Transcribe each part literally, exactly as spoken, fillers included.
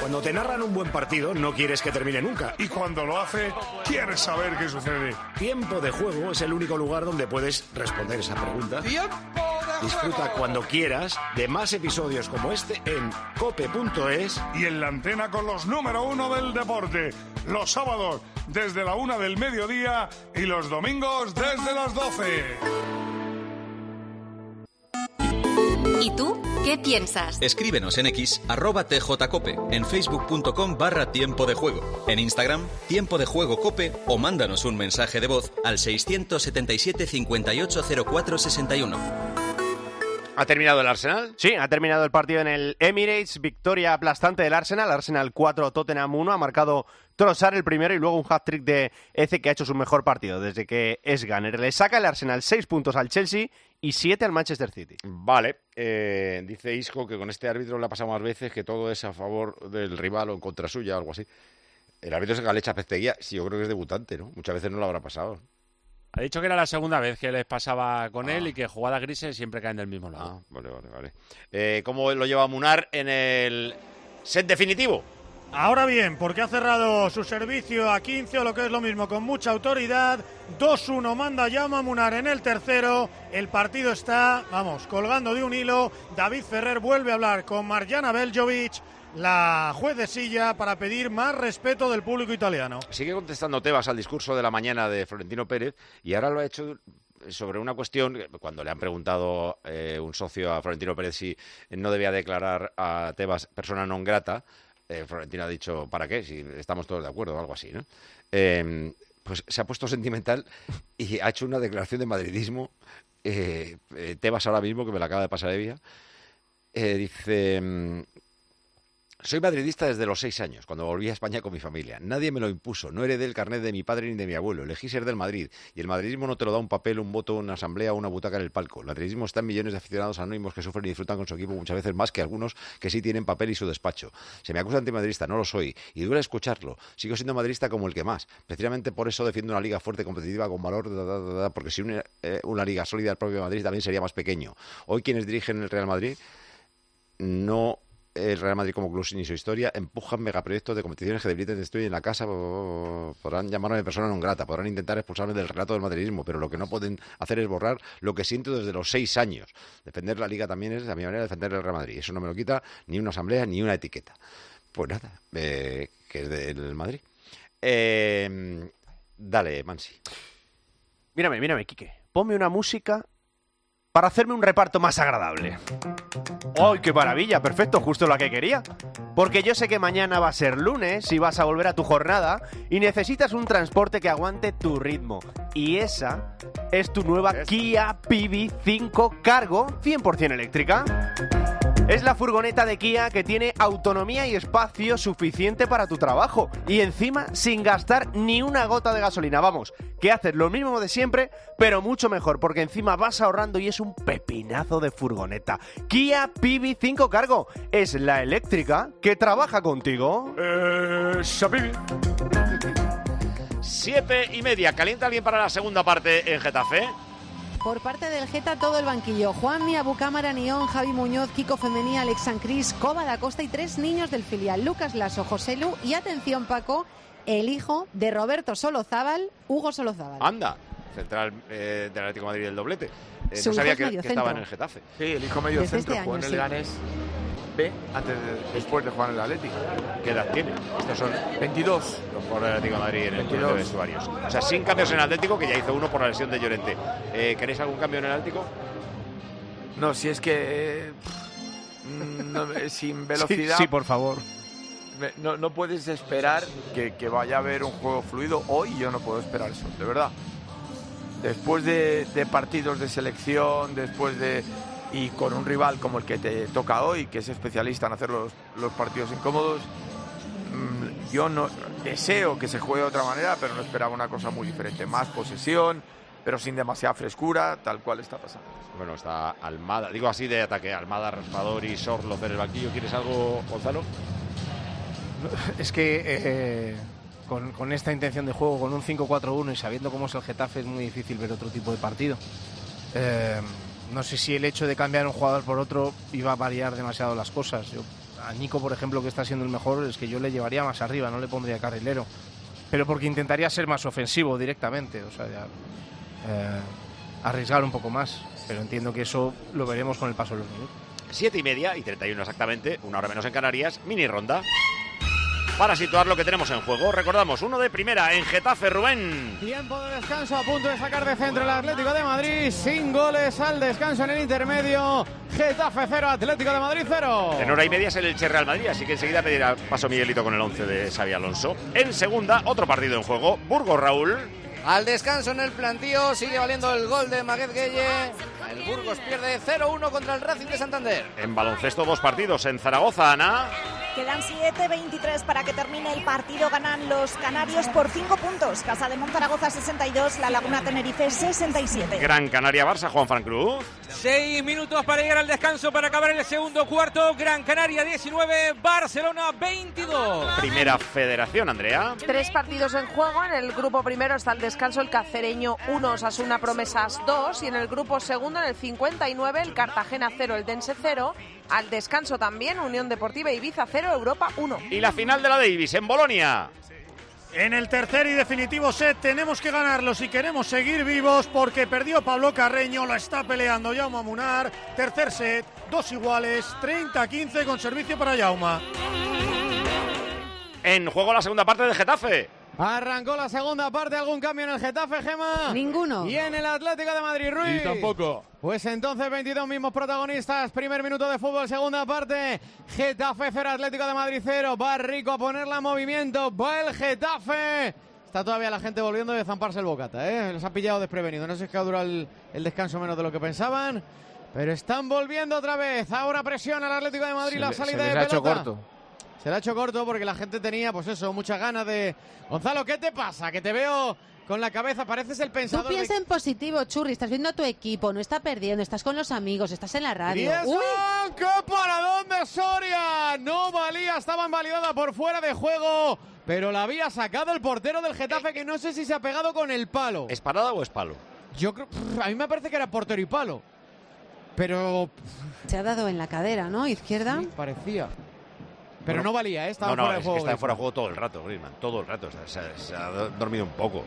Cuando te narran un buen partido, no quieres que termine nunca. Y cuando lo hace, quieres saber qué sucede. Tiempo de Juego es el único lugar donde puedes responder esa pregunta. ¡Tiempo de Disfruta juego! cuando quieras de más episodios como este en cope punto es. Y en la antena con los número uno del deporte. Los sábados desde la una del mediodía y los domingos desde las doce. ¿Y tú qué piensas? Escríbenos en X, arroba tjcope, en facebook.com barra tiempo de juego, en Instagram, tiempo de juego cope, o mándanos un mensaje de voz al seiscientos setenta y siete, cincuenta y ocho, cero cuatro sesenta y uno. ¿Ha terminado el Arsenal? Sí, ha terminado el partido en el Emirates, victoria aplastante del Arsenal, Arsenal cuatro, Tottenham uno, ha marcado Trossard el primero y luego un hat-trick de Eze que ha hecho su mejor partido desde que es gunner. Le saca el Arsenal seis puntos al Chelsea y siete al Manchester City. Vale, eh, dice Isco que con este árbitro le ha pasado más veces que todo es a favor del rival o en contra suya o algo así. El árbitro es Galecha Pesteguía, sí, yo creo que es debutante, ¿no? Muchas veces no lo habrá pasado. Ha dicho que era la segunda vez que les pasaba con ah. él y que jugadas grises siempre caen del mismo lado. Ah, vale, vale, vale. Eh, ¿Cómo lo lleva Munar en el set definitivo? Ahora bien, porque ha cerrado su servicio a quince, o lo que es lo mismo, con mucha autoridad. dos uno manda Jaume Munar en el tercero. El partido está, vamos, colgando de un hilo. David Ferrer vuelve a hablar con Marjana Beljovic, la juez de silla, para pedir más respeto del público italiano. Sigue contestando Tebas al discurso de la mañana de Florentino Pérez y ahora lo ha hecho sobre una cuestión, cuando le han preguntado eh, un socio a Florentino Pérez si no debía declarar a Tebas persona non grata, eh, Florentino ha dicho, ¿para qué? Si estamos todos de acuerdo o algo así, ¿no? Eh, pues se ha puesto sentimental y ha hecho una declaración de madridismo. Eh, eh, Tebas ahora mismo, que me la acaba de pasar Evia, eh, dice... Soy madridista desde los seis años, cuando volví a España con mi familia. Nadie me lo impuso, no heredé el carnet de mi padre ni de mi abuelo. Elegí ser del Madrid. Y el madridismo no te lo da un papel, un voto, una asamblea o una butaca en el palco. El madridismo está en millones de aficionados anónimos que sufren y disfrutan con su equipo muchas veces más que algunos que sí tienen papel y su despacho. Se me acusa de antimadridista, no lo soy. Y duele escucharlo. Sigo siendo madridista como el que más. Precisamente por eso defiendo una liga fuerte, competitiva, con valor, da, da, da, da, porque si una, eh, una liga sólida al propio Madrid también sería más pequeño. Hoy quienes dirigen el Real Madrid no... el Real Madrid como club sin su historia, empujan megaproyectos de competiciones que debiliten y destruyen la casa, podrán llamarme persona non grata, podrán intentar expulsarme del relato del madridismo, pero lo que no pueden hacer es borrar lo que siento desde los seis años. Defender la Liga también es, a mi manera, defender el Real Madrid. Eso no me lo quita ni una asamblea ni una etiqueta. Pues nada, eh, que es del Madrid. Eh, dale, Mansi. Mírame, mírame, Quique. Ponme una música para hacerme un reparto más agradable. ¡Ay, qué maravilla! Perfecto, justo lo que quería. Porque yo sé que mañana va a ser lunes y vas a volver a tu jornada y necesitas un transporte que aguante tu ritmo. Y esa es tu nueva ¿Es? Kia P V cinco Cargo cien por ciento eléctrica. Es la furgoneta de Kia que tiene autonomía y espacio suficiente para tu trabajo. Y encima sin gastar ni una gota de gasolina. Vamos, que haces lo mismo de siempre, pero mucho mejor. Porque encima vas ahorrando y es un pepinazo de furgoneta. Kia P V cinco Cargo es la eléctrica que trabaja contigo. Eh, Shapibi. Siete y media. ¿Calienta alguien para la segunda parte en Getafe? Por parte del Geta, todo el banquillo. Juanmi, Abucámara, Nión, Javi Muñoz, Kiko Femení, Alex Sancris, Coba da Costa y tres niños del filial. Lucas Lasso, José Lu y, atención Paco, el hijo de Roberto Solozábal, Hugo Solozábal. Anda, central eh, del Atlético de Madrid del doblete. Eh, no sabía que, que estaba en el Getafe. Sí, el hijo medio Desde centro, este jugó año, en el sí. Leganés B antes de, después de jugar en el Atlético. ¿Qué edad tiene? Estos son veintidós. Los jugadores del Atlético de Madrid en el túnel de vestuarios. O sea, sin cambios en el Atlético, que ya hizo uno por la lesión de Llorente. Eh, ¿Queréis algún cambio en el Atlético? No, si es que... Eh, no, sin velocidad... Sí, sí, por favor. No, no puedes esperar que, que vaya a haber un juego fluido. Hoy yo no puedo esperar eso, de verdad. Después de, de partidos de selección, después de... y con un rival como el que te toca hoy, que es especialista en hacer los, los partidos incómodos, mmm, yo no deseo que se juegue de otra manera, pero no esperaba una cosa muy diferente. Más posesión, pero sin demasiada frescura, tal cual está pasando. Bueno, está Almada, digo así de ataque, Almada, Raspador y Sorloz en el banquillo. ¿Quieres algo, Gonzalo? Es que eh, con, con esta intención de juego, con un cinco cuatro uno y sabiendo cómo es el Getafe, es muy difícil ver otro tipo de partido. Eh, no sé si el hecho de cambiar un jugador por otro iba a variar demasiado las cosas. Yo a Nico, por ejemplo, que está siendo el mejor, es que yo le llevaría más arriba, no le pondría carrilero. Pero porque intentaría ser más ofensivo directamente, o sea, ya, eh, arriesgar un poco más. Pero entiendo que eso lo veremos con el paso de los minutos. Siete y media y treinta y uno exactamente, una hora menos en Canarias, mini ronda. Para situar lo que tenemos en juego, recordamos, uno de primera en Getafe, Rubén. Tiempo de descanso, a punto de sacar de centro el Atlético de Madrid, sin goles al descanso en el intermedio. Getafe cero, Atlético de Madrid cero. En hora y media es el Elche Real Madrid, así que enseguida pedirá paso Miguelito con el once de Xavi Alonso. En segunda, otro partido en juego, Burgos Raúl. Al descanso en el plantío, sigue valiendo el gol de Maguez Gueye. El Burgos pierde cero uno contra el Racing de Santander. En baloncesto, dos partidos en Zaragoza, Ana. Quedan siete veintitrés para que termine el partido. Ganan los canarios por cinco puntos. Casa de Monzaragoza sesenta y dos, La Laguna Tenerife sesenta y siete. Gran Canaria Barça, Juan Fran Cruz. Seis minutos para llegar al descanso para acabar el segundo cuarto. Gran Canaria diecinueve, Barcelona veintidós. Primera Federación, Andrea. Tres partidos en juego. En el grupo primero está el descanso el Cacereño uno, Osasuna Promesas dos. Y en el grupo segundo, en el cincuenta y nueve, el Cartagena cero, el Dense cero. Al descanso también, Unión Deportiva Ibiza cero, Europa uno. Y la final de la Davis en Bolonia. En el tercer y definitivo set tenemos que ganarlo si queremos seguir vivos, porque perdió Pablo Carreño, la está peleando Jaume Munar. Tercer set, dos iguales, treinta a quince con servicio para Jaume. En juego la segunda parte de Getafe. Arrancó la segunda parte, ¿algún cambio en el Getafe, Gema? Ninguno. Y en el Atlético de Madrid, Ruiz. Y tampoco. Pues entonces veintidós mismos protagonistas, primer minuto de fútbol, segunda parte, Getafe cero, Atlético de Madrid cero, va Rico a ponerla en movimiento, va el Getafe. Está todavía la gente volviendo de zamparse el bocata, ¿eh? Los ha pillado desprevenido, no sé si que ha durado el, el descanso menos de lo que pensaban, pero están volviendo otra vez, ahora presiona el Atlético de Madrid, Se la le, salida se de les ha pelota. hecho corto. Se le ha hecho corto porque la gente tenía, pues eso, muchas ganas de... Gonzalo, ¿qué te pasa? Que te veo con la cabeza, pareces el pensador. Tú piensa de... en positivo, Churri, estás viendo a tu equipo, no está perdiendo, estás con los amigos, estás en la radio. ¡Griezmann! ¡Qué paradón de Soria! No valía, estaba invalidada por fuera de juego, pero la había sacado el portero del Getafe, que no sé si se ha pegado con el palo. ¿Es parada o es palo? Yo creo... A mí me parece que era portero y palo, pero... Se ha dado en la cadera, ¿no? Izquierda. Sí, parecía. Pero Bueno, no valía, ¿eh? Estaba no, no, fuera de es juego. que está fuera de juego todo el rato, Griezmann, todo el rato. Se, se, se ha dormido un poco.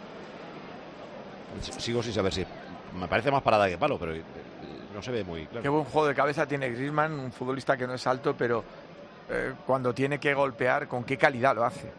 Sigo sin saber si... Me parece más parada que palo, pero no se ve muy claro. Qué buen juego de cabeza tiene Griezmann, un futbolista que no es alto, pero eh, cuando tiene que golpear, con qué calidad lo hace.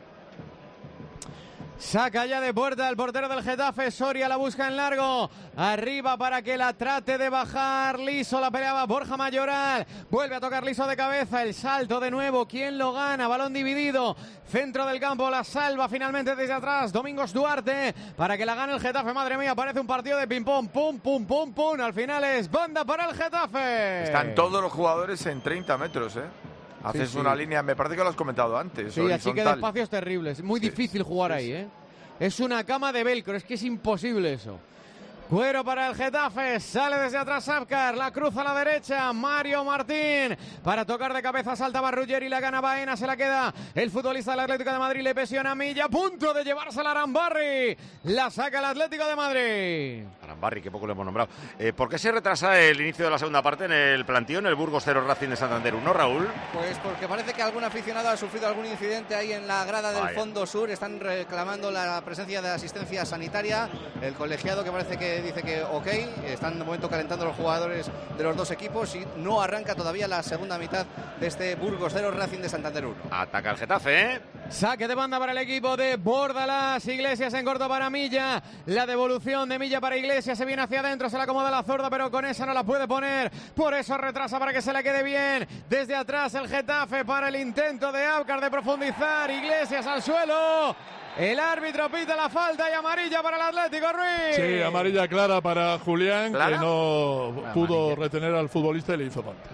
Saca ya de puerta el portero del Getafe, Soria la busca en largo, arriba para que la trate de bajar, Liso la peleaba Borja Mayoral, vuelve a tocar Liso de cabeza, el salto de nuevo, ¿quién lo gana? Balón dividido, centro del campo, la salva finalmente desde atrás, Domingos Duarte, para que la gane el Getafe, madre mía, parece un partido de ping-pong, pum, pum, pum, pum, al final es banda para el Getafe. Están todos los jugadores en treinta metros, ¿eh? Haces sí, sí. una línea, me parece que lo has comentado antes. Sí, así que de horizontal. espacios terribles. Muy sí, difícil jugar sí, ahí, ¿eh? Es una cama de velcro, es que es imposible eso. Cuero para el Getafe, sale desde atrás Abkar, la cruza a la derecha, Mario Martín, para tocar de cabeza, salta Barruller y la gana Baena, se la queda el futbolista del Atlético de Madrid, le presiona a Milla, a punto de llevarse a Arambarri, la saca el Atlético de Madrid. Arambarri, que poco le hemos nombrado. Eh, ¿Por qué se retrasa el inicio de la segunda parte en el plantío, en el Burgos cero Racing de Santander uno, Raúl? Pues porque parece que algún aficionado ha sufrido algún incidente ahí en la grada del Vaya. fondo sur, están reclamando la presencia de asistencia sanitaria, el colegiado que parece que dice que ok, están de momento calentando los jugadores de los dos equipos y no arranca todavía la segunda mitad de este Burgos cero Racing de Santander uno. Ataca el Getafe, ¿eh? Saque de banda para el equipo de Bordalás, Iglesias en corto para Milla, la devolución de Milla para Iglesias, se viene hacia adentro, se la acomoda la zurda, pero con esa no la puede poner, por eso retrasa para que se la quede bien, desde atrás el Getafe para el intento de Abkar de profundizar, Iglesias al suelo. El árbitro pita la falta y amarilla para el Atlético, Ruiz. Sí, amarilla clara para Julián, ¿Clara? que no Una pudo amarilla. retener al futbolista y le hizo falta.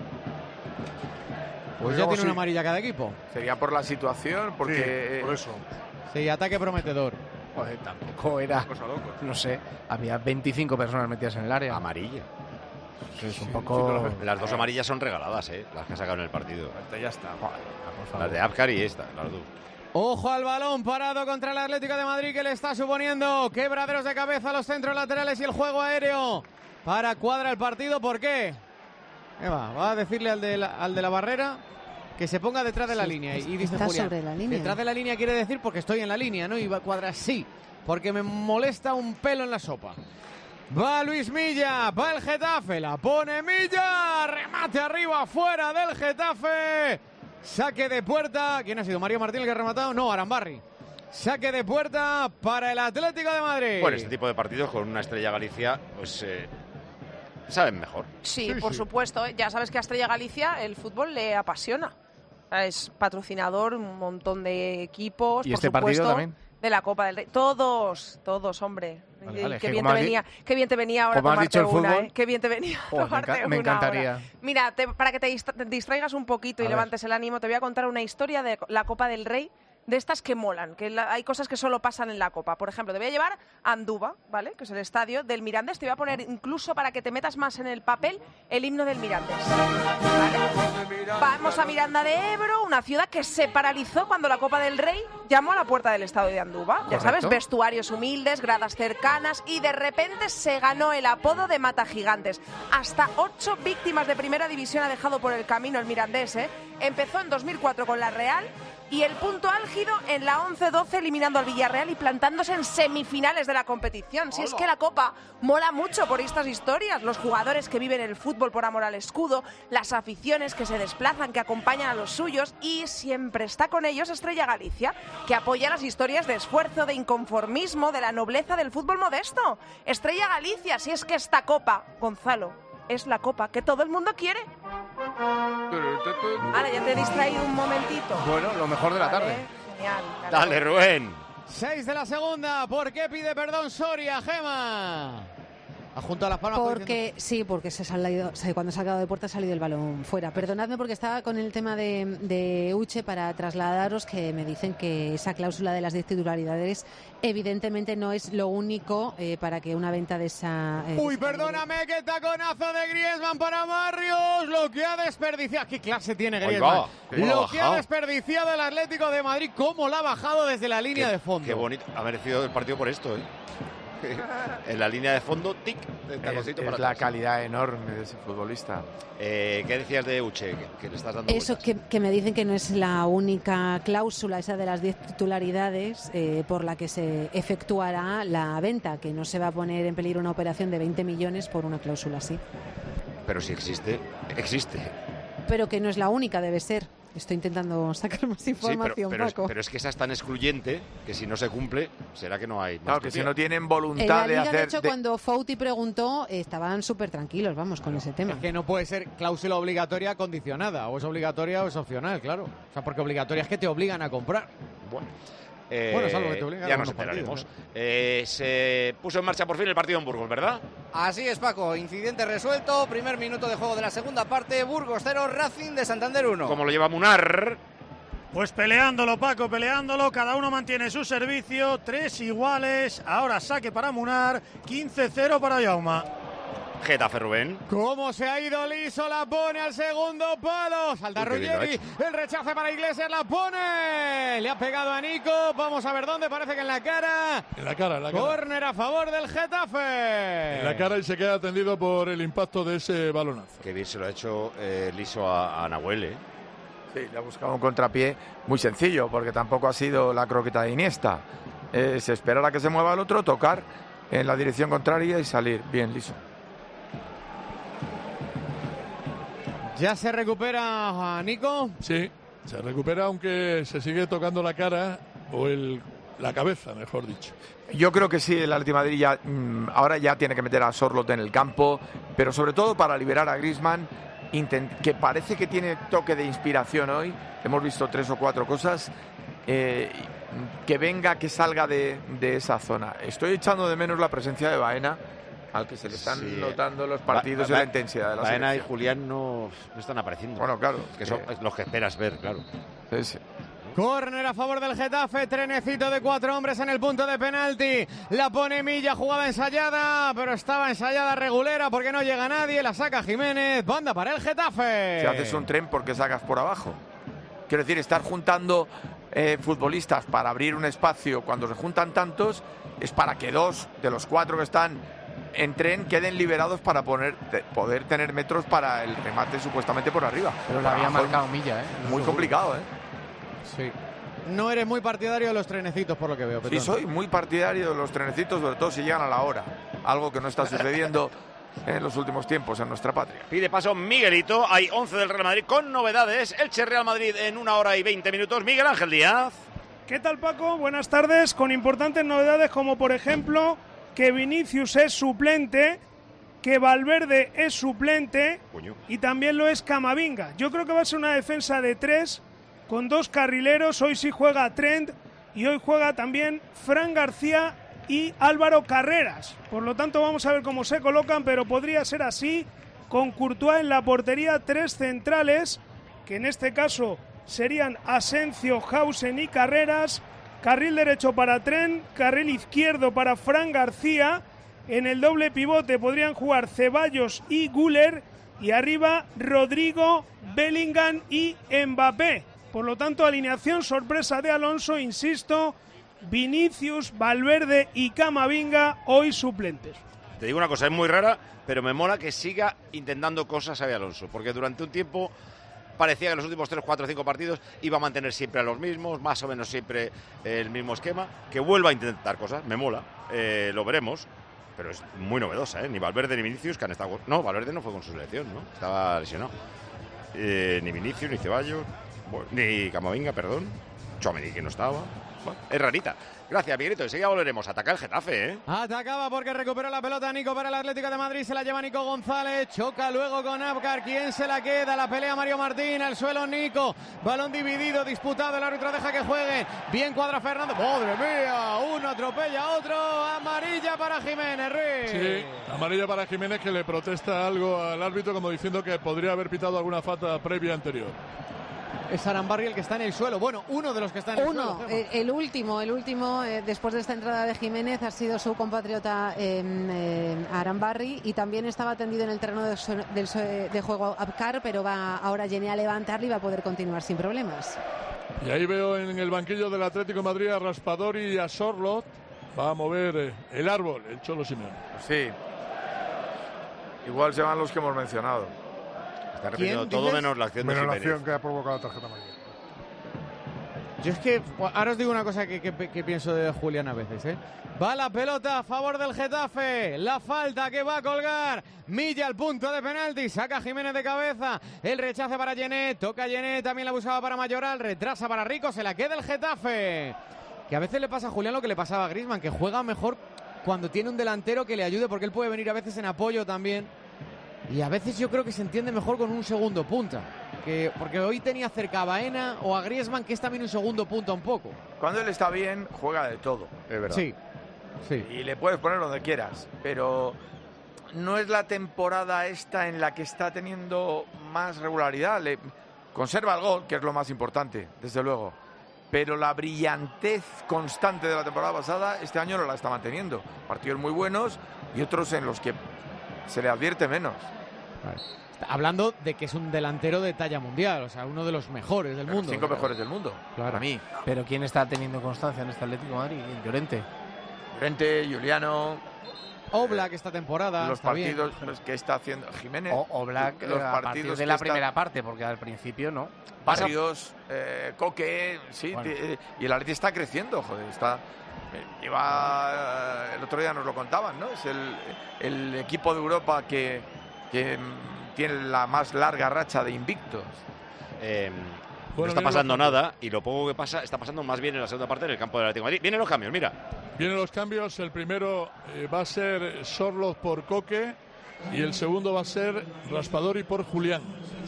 Pues ya tiene una amarilla cada equipo. Sería por la situación, porque... Sí, por eso. Sí, ataque prometedor. Joder, tampoco era, no sé, había veinticinco personas metidas en el área. Amarilla. Es un poco... Las dos amarillas son regaladas, ¿eh? Las que ha sacado en el partido. Ya está. Las de Abkar y esta, las dos. Ojo al balón parado contra el Atlético de Madrid, que le está suponiendo quebraderos de cabeza a los centros laterales y el juego aéreo para cuadra el partido. ¿Por qué? ¿Qué va? ¿Va a decirle al de la, al de la barrera? que se ponga detrás de la Sí, línea. Y dice está Julián, sobre la línea. detrás de la línea quiere decir porque estoy en la línea, ¿no? Y va a cuadrar sí, porque me molesta un pelo en la sopa. Va Luis Milla, va el Getafe, la pone Milla, remate arriba, fuera del Getafe, saque de puerta. ¿Quién ha sido? ¿Mario Martín el que ha rematado? No, Arambarri. Saque de puerta para el Atlético de Madrid. Bueno, este tipo de partidos con una Estrella Galicia, pues eh, saben mejor. Sí, Sí, por sí. supuesto. ¿eh? Ya sabes que a Estrella Galicia el fútbol le apasiona. Es patrocinador, un montón de equipos, ¿Y por este supuesto, partido también? de la Copa del Rey. Todos, todos, hombre. Vale, Y vale, qué, que bien como te has di- venía, qué bien te venía ahora como has tomarte dicho el una, fútbol. ¿eh? Qué bien te venía Oh, me tomarte enca- me una encantaría. ahora. Mira, te- para que te distra- te distraigas un poquito y A ver. levantes el ánimo, te voy a contar una historia de la Copa del Rey, de estas que molan, que la- hay cosas que solo pasan en la Copa. Por ejemplo, te voy a llevar a Andúba, ¿vale? Que es el estadio del Mirandés. Te voy a poner incluso para que te metas más en el papel el himno del Mirandés. ¿Vale? Vamos a Miranda de Ebro, una ciudad que se paralizó cuando la Copa del Rey llamó a la puerta del estadio de Andúba. Ya sabes, Correcto. vestuarios humildes, gradas cercanas y de repente se ganó el apodo de Matagigantes. Hasta ocho víctimas de primera división ha dejado por el camino el Mirandés, ¿eh? Empezó en dos mil cuatro con la Real y el punto álgido en la once doce eliminando al Villarreal y plantándose en semifinales de la competición. Si es que la Copa mola mucho por estas historias, los jugadores que viven el fútbol por amor al escudo, las aficiones que se desplazan, que acompañan a los suyos y siempre está con ellos Estrella Galicia, que apoya las historias de esfuerzo, de inconformismo, de la nobleza del fútbol modesto. Estrella Galicia, si es que esta Copa, Gonzalo, es la Copa que todo el mundo quiere. Ahora ya te he distraído un momentito. Bueno, lo mejor de la Vale, tarde. genial. Dale, Rubén. Seis de la segunda. ¿Por qué pide perdón Soria, Gema? Ha juntado las palmas. Porque sí, porque se ha salido, se- cuando se ha quedado de puerta ha salido el balón fuera. Perdonadme porque estaba con el tema de, de Uche para trasladaros que me dicen que esa cláusula de las diez titularidades evidentemente no es lo único eh, para que una venta de esa... eh, Uy, de esa- perdóname, que taconazo de Griezmann para Barrios. Lo que ha desperdiciado. ¿Qué clase tiene Ahí Griezmann? va, cómo Lo ha que ha bajado. desperdiciado el Atlético de Madrid. Cómo la ha bajado desde la línea Qué- de fondo. Qué bonito. Ha merecido el partido por esto, ¿eh? En la línea de fondo, tic, de Es, taconcito es para la atrás. calidad enorme de ese futbolista. Eh, ¿Qué decías de Uche? Que, que le estás dando Eso vueltas. que, que me dicen que no es la única cláusula, esa de las diez titularidades, eh, por la que se efectuará la venta, que no se va a poner en peligro una operación de veinte millones por una cláusula así. Pero si existe, existe. Pero que no es la única, debe ser. Estoy intentando sacar más Sí, pero, información, pero, es, Paco. pero es que esa es tan excluyente que si no se cumple, será que no hay. Claro, que si no tienen En voluntad la de Liga, hacer... de hecho, de- cuando Fouti preguntó, estaban súper tranquilos, vamos, con ese tema. Es que no puede ser cláusula obligatoria condicionada. O es obligatoria o es opcional, claro. O sea, porque obligatoria es que te obligan a comprar. Bueno. Eh, Bueno, salvo que te obliguen a ya nos algunos enteraremos. partidos, Eh, se puso en marcha por fin el partido en Burgos, ¿verdad? Así es, Paco. Incidente resuelto. Primer minuto de juego de la segunda parte. Burgos cero, Racing de Santander uno. Como lo lleva Munar. Pues peleándolo, Paco, peleándolo. Cada uno mantiene su servicio. Tres iguales. Ahora saque para Munar. quince cero para Yauma. Getafe, Rubén. ¿Cómo se ha ido liso? La pone al segundo palo. Salta Uy, qué bien lo ha Ruggeri. El rechace para Iglesias. La pone. Le ha pegado a Nico. Vamos a ver dónde. Parece que en la cara. En la cara, en la cara. Córner a favor del Getafe. En la cara y se queda atendido por el impacto de ese balonazo. Qué bien se lo ha hecho eh, liso a, a Nahuel, ¿eh? Sí, le ha buscado un contrapié muy sencillo, porque tampoco ha sido la croqueta de Iniesta. Es esperar a que se mueva el otro, tocar en la dirección contraria y salir bien liso. Ya se recupera a Nico. Sí, se recupera aunque se sigue tocando la cara o el, la cabeza, mejor dicho. Yo creo que sí, el Atlético de Madrid ya, mm, ahora ya tiene que meter a Sorloth en el campo, pero sobre todo para liberar a Griezmann, intent- que parece que tiene toque de inspiración hoy. Hemos visto tres o cuatro cosas. eh, que venga, que salga de, de esa zona. Estoy echando de menos la presencia de Baena, al que se le están Sí. notando los partidos Ba- y Ba- la intensidad de la Baena y selección. Julián no, no están apareciendo. Bueno, claro. Que son eh, los que esperas ver, claro. sí, sí. Córner a favor del Getafe, trenecito de cuatro hombres en el punto de penalti. La pone Milla, jugada ensayada, pero estaba ensayada regulera porque no llega nadie. La saca Jiménez, banda para el Getafe. Si haces un tren, ¿por qué sacas por abajo? Quiero decir, estar juntando eh, futbolistas para abrir un espacio cuando se juntan tantos es para que dos de los cuatro que están entren, queden liberados para poner, te, poder tener metros para el remate supuestamente por arriba. Pero le había marcado Milla, ¿eh? Muy complicado, ¿eh? Sí. No eres muy partidario de los trenecitos, por lo que veo, Petón. Sí, soy muy partidario de los trenecitos, sobre todo si llegan a la hora. Algo que no está sucediendo en los últimos tiempos en nuestra patria. Pide paso Miguelito. Hay once del Real Madrid con novedades. Elche Real Madrid en una hora y veinte minutos. Miguel Ángel Díaz. ¿Qué tal, Paco? Buenas tardes. Con importantes novedades como, por ejemplo, que Vinicius es suplente, que Valverde es suplente Puño. y también lo es Camavinga. Yo creo que va a ser una defensa de tres con dos carrileros. Hoy sí juega Trent y hoy juega también Fran García y Álvaro Carreras. Por lo tanto, vamos a ver cómo se colocan, pero podría ser así, con Courtois en la portería, tres centrales, que en este caso serían Asencio, Hausen y Carreras, carril derecho para Trent, carril izquierdo para Fran García, en el doble pivote podrían jugar Ceballos y Güler, y arriba Rodrigo, Bellingham y Mbappé. Por lo tanto, alineación sorpresa de Alonso, insisto, Vinicius, Valverde y Camavinga hoy suplentes. Te digo una cosa, es muy rara, pero me mola que siga intentando cosas Xabi Alonso, porque durante un tiempo parecía que en los últimos tres, cuatro, cinco partidos iba a mantener siempre a los mismos, más o menos siempre el mismo esquema, que vuelva a intentar cosas, me mola, eh, lo veremos, pero es muy novedosa, ¿eh? Ni Valverde ni Vinicius que han estado... No, Valverde no fue con su selección, ¿no? Estaba lesionado. Eh, ni Vinicius, ni Ceballos, bueno, ni Camavinga, perdón, Tchouaméni que no estaba... Bueno, es rarita. Gracias, Miguelito. Enseguida volveremos a atacar el Getafe, ¿eh? Atacaba porque recupera la pelota Nico para el Atlético de Madrid. Se la lleva Nico González. Choca luego con Abkar. ¿Quién se la queda? La pelea Mario Martín. Al suelo Nico. Balón dividido, disputado. El árbitro deja que juegue. Bien cuadra Fernando. ¡Madre mía! Uno atropella a otro. Amarilla para Jiménez. Ruiz. Sí, amarilla para Jiménez, que le protesta algo al árbitro como diciendo que podría haber pitado alguna falta previa anterior. Es Arambarri el que está en el suelo. Bueno, uno de los que está en el uno, suelo. El, el último, el último, eh, después de esta entrada de Jiménez, ha sido su compatriota eh, eh, Arambarri, y también estaba tendido en el terreno de, de, de juego Abkar, pero va ahora Jenny a levantarle y va a poder continuar sin problemas. Y ahí veo en el banquillo del Atlético de Madrid a Raspadori y a Sorloth. Va a mover eh, el árbol, el Cholo Simeone. Sí. Igual se van los que hemos mencionado. Está repitiendo todo menos la acción de Menos la Jiménez. acción que ha provocado la tarjeta amarilla. Yo es que ahora os digo una cosa que, que, que pienso de Julián a veces, ¿eh? Va la pelota a favor del Getafe. La falta que va a colgar. Milla al punto de penalti. Saca Jiménez de cabeza. El rechace para Genet. Toca Genet. También la buscaba para Mayoral. Retrasa para Rico. Se la queda el Getafe. Que a veces le pasa a Julián lo que le pasaba a Griezmann, que juega mejor cuando tiene un delantero que le ayude, porque él puede venir a veces en apoyo también. Y a veces yo creo que se entiende mejor con un segundo punta. Que, porque hoy tenía cerca a Baena o a Griezmann, que es también un segundo punta un poco. Cuando él está bien, juega de todo. Es verdad. Sí, sí. Y le puedes poner donde quieras, pero no es la temporada esta en la que está teniendo más regularidad. Le conserva el gol, que es lo más importante, desde luego. Pero la brillantez constante de la temporada pasada, este año no la está manteniendo. Partidos muy buenos y otros en los que se le advierte menos. Vale. Hablando de que es un delantero de talla mundial, o sea, uno de los mejores del Pero mundo. Cinco mejores del mundo, claro. Para mí. Pero ¿quién está teniendo constancia en este Atlético de Madrid? Llorente. Llorente, Juliano. Oblak esta temporada. Los está partidos bien. que está haciendo Jiménez. O Oblak los a partir de la primera parte, porque al principio no. Barrios, eh, Coque, sí, Bueno. t- y el Atleti está creciendo, joder, está... Lleva, el otro día nos lo contaban, ¿no? Es el, el equipo de Europa que, que mm, tiene la más larga racha de invictos. Eh, Bueno, no está vienen pasando los cambios. nada, y lo poco que pasa está pasando más bien en la segunda parte en el campo del Atlético de Madrid. Vienen los cambios, mira. Vienen los cambios. El primero eh, va a ser Sorloth por Coque y el segundo va a ser Raspadori por Julián.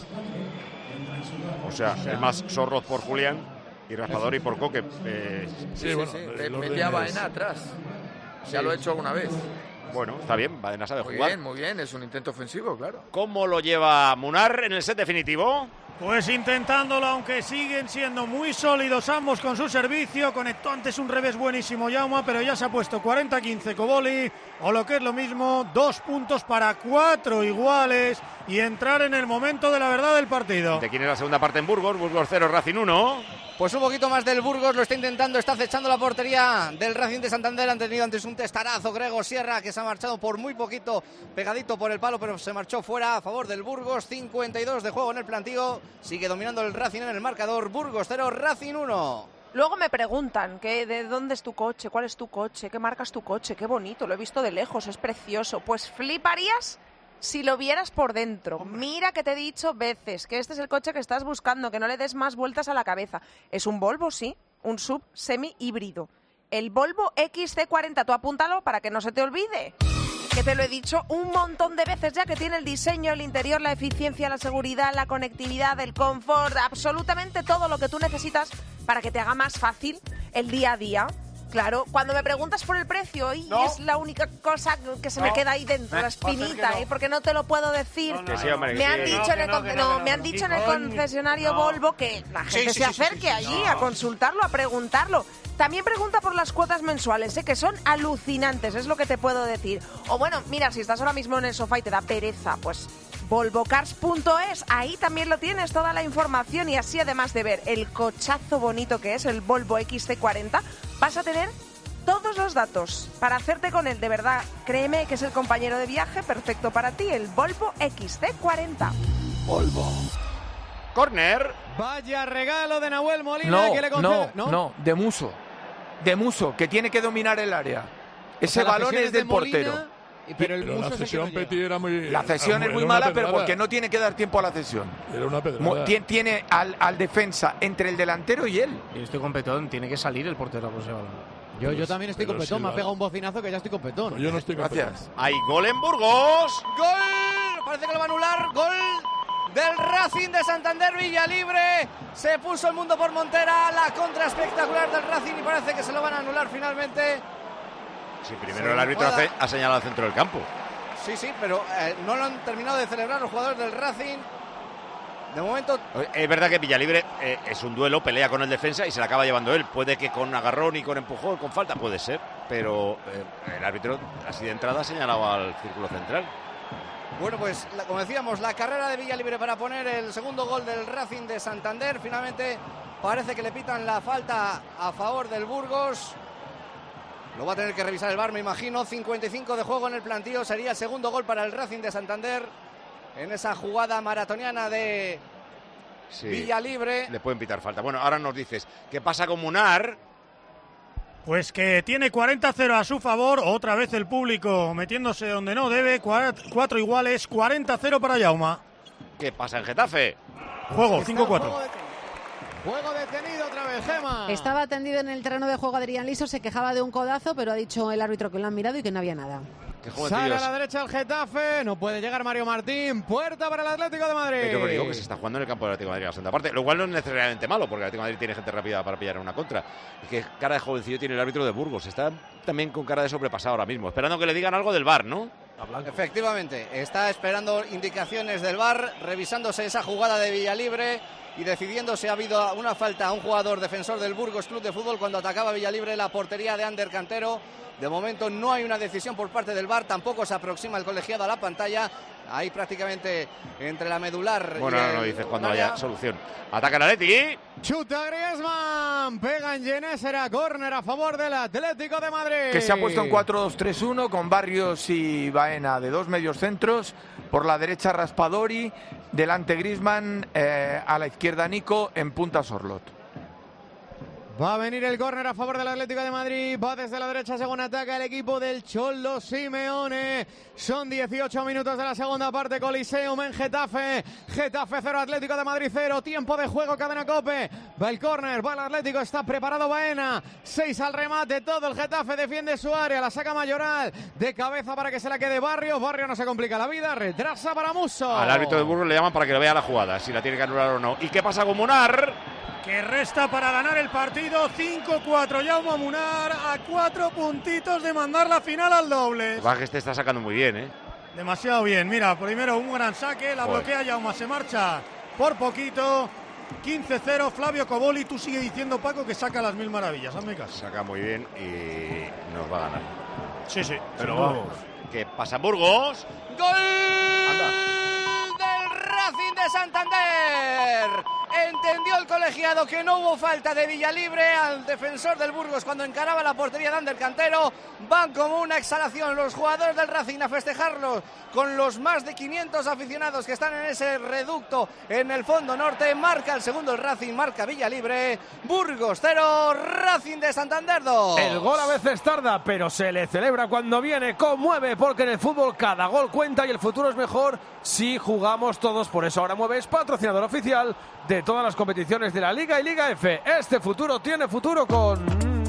O sea, es más Sorloth por Julián y Raspadori por Coque. Eh, Sí, bueno, sí, el orden metía a es- Baena atrás. Ya lo he hecho alguna vez. Bueno, está bien, Baena sabe Muy jugar. bien, muy bien, es un intento ofensivo, claro. ¿Cómo lo lleva Munar en el set definitivo? Pues intentándolo, aunque siguen siendo muy sólidos ambos con su servicio. Conectó antes un revés buenísimo Jauma, pero ya se ha puesto cuarenta quince Coboli, o lo que es lo mismo, dos puntos para cuatro iguales y entrar en el momento de la verdad del partido. ¿De quién es la segunda parte en Burgos? Burgos cero, Racing uno. Pues un poquito más del Burgos, lo está intentando, está acechando la portería del Racing de Santander. Han tenido antes un testarazo, Grego Sierra, que se ha marchado por muy poquito, pegadito por el palo, pero se marchó fuera a favor del Burgos. cincuenta y dos de juego en el plantío, sigue dominando el Racing en el marcador. Burgos cero, Racing uno. Luego me preguntan que de dónde es tu coche, cuál es tu coche, qué marca es tu coche, qué bonito, lo he visto de lejos, es precioso. Pues fliparías si lo vieras por dentro. Mira que te he dicho veces que este es el coche que estás buscando, que no le des más vueltas a la cabeza. Es un Volvo, sí, un sub semi híbrido. El Volvo X C cuarenta, tú apúntalo para que no se te olvide. Que te lo he dicho un montón de veces ya, que tiene el diseño, el interior, la eficiencia, la seguridad, la conectividad, el confort, absolutamente todo lo que tú necesitas para que te haga más fácil el día a día. Claro, cuando me preguntas por el precio, y no. es la única cosa que se no. me queda ahí dentro, la espinita, no. ¿eh? Porque no te lo puedo decir. No, no, sí, hombre, me han sí. dicho en el, no, no, me han dicho en el concesionario no. Volvo que la gente sí, sí, se acerque sí, sí, sí, allí no. a consultarlo, a preguntarlo. También pregunta por las cuotas mensuales, ¿eh? Que son alucinantes, es lo que te puedo decir. O bueno, mira, si estás ahora mismo en el sofá y te da pereza, pues volvocars punto es, ahí también lo tienes, toda la información, y así además de ver el cochazo bonito que es el Volvo X C cuarenta, vas a tener todos los datos para hacerte con él, de verdad. Créeme que es el compañero de viaje perfecto para ti, el Volvo X C cuarenta. Volvo. Corner. Vaya regalo de Nahuel Molina no, que le concede. No, no, no, de Muso. De Muso, que tiene que dominar el área. Ese o sea, balón es del de Molina, portero. Pero, el pero la cesión, Petit, era muy... La cesión es muy mala, pero porque no tiene que dar tiempo a la cesión. Era una pedrada. Tiene, tiene al, al defensa entre el delantero y él. Yo estoy con Petón, tiene que salir el portero con ese balón. Yo, yo también estoy con Petón, si me ha pegado un bocinazo que ya estoy con Petón. No, yo no estoy con Gracias. Hay gol en Burgos. ¡Gol! Parece que lo va a anular. ¡Gol! Del Racing de Santander, Villa Libre. Se puso el mundo por Montera. La contra espectacular del Racing y parece que se lo van a anular finalmente. Sí, primero el árbitro hace, ha señalado al centro del campo. Sí, sí, pero eh, no lo han terminado de celebrar los jugadores del Racing. De momento... Es verdad que Villalibre eh, es un duelo, pelea con el defensa y se la acaba llevando él. Puede que con agarrón y con empujón, con falta, puede ser. Pero eh, el árbitro, así de entrada, ha señalado al círculo central. Bueno, pues la, como decíamos, la carrera de Villalibre para poner el segundo gol del Racing de Santander. Finalmente parece que le pitan la falta a favor del Burgos. Lo va a tener que revisar el V A R, me imagino. cincuenta y cinco de juego en el plantío. Sería el segundo gol para el Racing de Santander en esa jugada maratoniana de sí, Villalibre. Le pueden pitar falta. Bueno, ahora nos dices, ¿qué pasa con Munar? Pues que tiene cuarenta cero a su favor. Otra vez el público metiéndose donde no debe. Cuatro iguales, cuarenta cero para Yauma. ¿Qué pasa en Getafe? Juego, cinco cuatro. Juego detenido otra vez, Gema. Estaba tendido en el terreno de juego Adrián Liso, se quejaba de un codazo, pero ha dicho el árbitro que lo han mirado y que no había nada. Sale a la derecha el Getafe, no puede llegar Mario Martín, puerta para el Atlético de Madrid. Yo digo que se está jugando en el campo del Atlético de Madrid a la segunda parte, lo cual no es necesariamente malo, porque el Atlético de Madrid tiene gente rápida para pillar una contra. Es que cara de jovencillo tiene el árbitro de Burgos, está también con cara de sobrepasado ahora mismo, esperando que le digan algo del V A R, ¿no? Efectivamente, está esperando indicaciones del V A R, revisándose esa jugada de Villalibre y decidiendo si ha habido una falta a un jugador defensor del Burgos Club de Fútbol cuando atacaba Villalibre la portería de Ander Cantero. De momento no hay una decisión por parte del V A R, tampoco se aproxima el colegiado a la pantalla. Ahí prácticamente entre la medular. Bueno, y no, el... no dices cuando haya solución. Ataca el Atleti. Chuta Griezmann, pega en Genesera, córner a favor del Atlético de Madrid. Que se ha puesto en cuatro dos tres uno con Barrios y Baena de dos medios centros. Por la derecha Raspadori, delante Griezmann, eh, a la izquierda Nico, en punta Sorlot. Va a venir el córner a favor del Atlético de Madrid. Va desde la derecha según ataca el equipo del Cholo Simeone. Son dieciocho minutos de la segunda parte. Coliseum en Getafe. Getafe cero, Atlético de Madrid cero. Tiempo de juego, cadena Cope. Va el córner, va el Atlético, está preparado Baena. seis al remate, todo el Getafe defiende su área. La saca Mayoral de cabeza para que se la quede Barrios. Barrios no se complica la vida. Retrasa para Musso. Al árbitro de Burgos le llaman para que le vea la jugada, si la tiene que anular o no. ¿Y qué pasa con Munar? Que resta para ganar el partido, cinco cuatro. Jaume Munar a cuatro puntitos de mandar la final al doble. Va, que este está sacando muy bien, ¿eh? Demasiado bien. Mira, primero un gran saque, la Joder. bloquea Jaume, se marcha por poquito. quince cero, Flavio Coboli. Tú sigue diciendo, Paco, que saca las mil maravillas. Hazme caso. Saca muy bien y nos va a ganar. Sí, sí. Pero vamos. ¿Qué pasa en Burgos? ¡Gol! Anda. Del Racing de Santander. En Entendió el colegiado que no hubo falta de Villalibre al defensor del Burgos cuando encaraba la portería de Ander Cantero. Van como una exhalación los jugadores del Racing a festejarlo con los más de quinientos aficionados que están en ese reducto en el fondo norte. Marca el segundo el Racing, marca Villalibre. Burgos cero, Racing de Santander dos. El gol a veces tarda, pero se le celebra cuando viene, conmueve, porque en el fútbol cada gol cuenta y el futuro es mejor si jugamos todos. Por eso ahora Mueve es patrocinador oficial de todas las competiciones de la Liga y Liga F. Este futuro tiene futuro con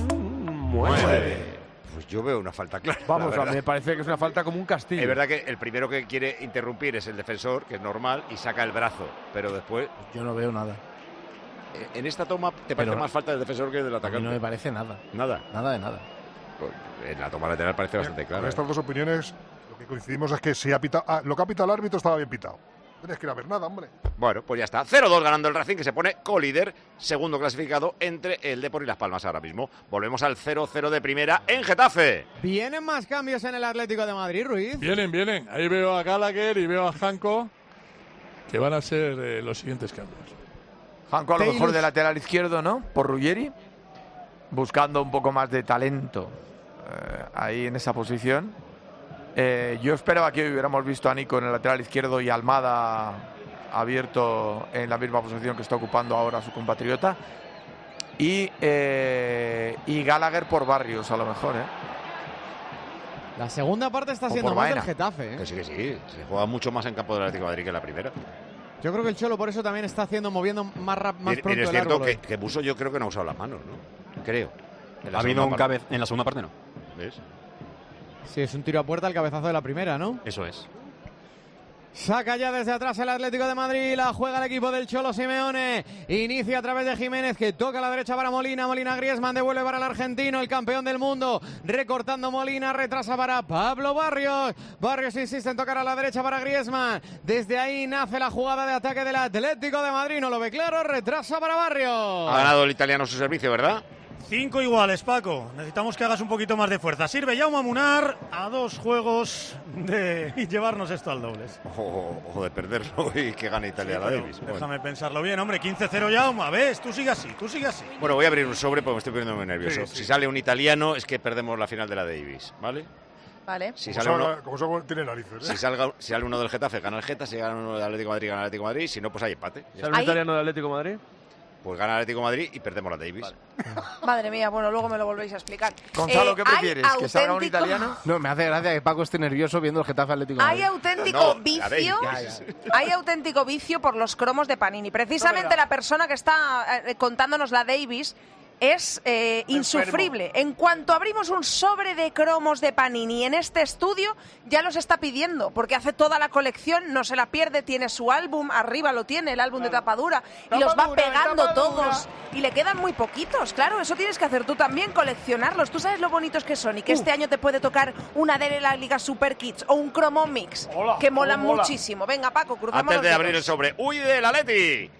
Mueve. Pues yo veo una falta clara. Vamos, a mí me parece que es una falta como un castillo. Es verdad que el primero que quiere interrumpir es el defensor, que es normal, y saca el brazo, pero después... Yo no veo nada. En esta toma te parece Pero más falta del defensor que del atacante. A mí no me parece nada. Nada. Nada de nada. Pues en la toma lateral parece bastante clara. Con estas dos opiniones, lo que coincidimos es que si ha pitado, ah, lo que ha pitado el árbitro estaba bien pitado. No tienes que ir a ver nada, hombre. Bueno, pues ya está. cero dos ganando el Racing, que se pone colíder, segundo clasificado entre el Depor y Las Palmas ahora mismo. Volvemos al cero cero de primera en Getafe. ¿Vienen más cambios en el Atlético de Madrid, Ruiz? Vienen, vienen. Ahí veo a Gallagher y veo a Janko, que van a ser eh, los siguientes cambios. Janko a lo Taylor. mejor de lateral izquierdo, ¿no? Por Ruggeri, buscando un poco más de talento eh, ahí en esa posición. Eh, yo esperaba que hoy hubiéramos visto a Nico en el lateral izquierdo y Almada abierto en la misma posición que está ocupando ahora su compatriota. Y, eh, y Gallagher por Barrios, a lo mejor, ¿eh? La segunda parte está O siendo por más del Baena. Getafe, ¿eh? Que sí, que sí. Se juega mucho más en campo del Atlético de Madrid que en la primera. Yo creo que el Cholo por eso también está haciendo, moviendo más, rap, más Bien, pronto bien es el cierto árbol. que, que Buso yo creo que no ha usado las manos, ¿no? Creo. En la Ha habido segunda un parte. cabez en la segunda parte, no. ¿Ves? Sí, es un tiro a puerta al cabezazo de la primera, ¿no? Eso es. Saca ya desde atrás el Atlético de Madrid, la juega el equipo del Cholo Simeone, inicia a través de Jiménez, que toca a la derecha para Molina, Molina Griezmann, devuelve para el argentino, el campeón del mundo, recortando Molina, retrasa para Pablo Barrios, Barrios insiste en tocar a la derecha para Griezmann, desde ahí nace la jugada de ataque del Atlético de Madrid, no lo ve claro, retrasa para Barrios. Ha ganado el italiano su servicio, ¿verdad? Cinco iguales, Paco. Necesitamos que hagas un poquito más de fuerza. Sirve Jaume Munar a dos juegos de y llevarnos esto al dobles. Ojo, ojo de perderlo y que gane Italia Sí, la pero Davis. déjame Bueno. pensarlo bien, hombre. quince cero Jaume. ¿Ves? Tú sigue así, tú sigue así. Bueno, voy a abrir un sobre porque me estoy poniendo muy nervioso. Sí, sí. Si sale un italiano es que perdemos la final de la Davis, ¿vale? Vale. Si Como sale salga- uno, como salga, tiene narices, ¿eh? si, salga, si sale uno del Getafe, gana el Getafe. Si gana uno del Atlético de Madrid, gana el Atlético de Madrid. Si no, pues hay empate. Ya ¿Sale un está. italiano del Atlético de Madrid? Pues gana el Atlético de Madrid y perdemos la Davis. Madre mía, bueno, luego me lo volvéis a explicar. Gonzalo, Eh, ¿qué hay prefieres? ¿Que salga un auténtico- italiano? No, me hace gracia que Paco esté nervioso viendo el Getafe Atlético de Hay Madrid. auténtico No, vicio, la Davis. hay auténtico vicio por los cromos de Panini. Precisamente la persona que está eh, contándonos la Davis es eh, insufrible. En cuanto abrimos un sobre de cromos de Panini en este estudio, ya los está pidiendo, porque hace toda la colección, no se la pierde, tiene su álbum, arriba lo tiene, el álbum de tapadura, y los va Tapadura, pegando tapadura. todos. Y le quedan muy poquitos, claro, eso tienes que hacer tú también, coleccionarlos. Tú sabes lo bonitos que son y que este año te puede tocar una de la Liga Super Kids o un Cromo Mix, que molan mola. muchísimo. Venga, Paco, cruzamos Antes los de dedos. abrir el sobre, ¡uy del Atleti!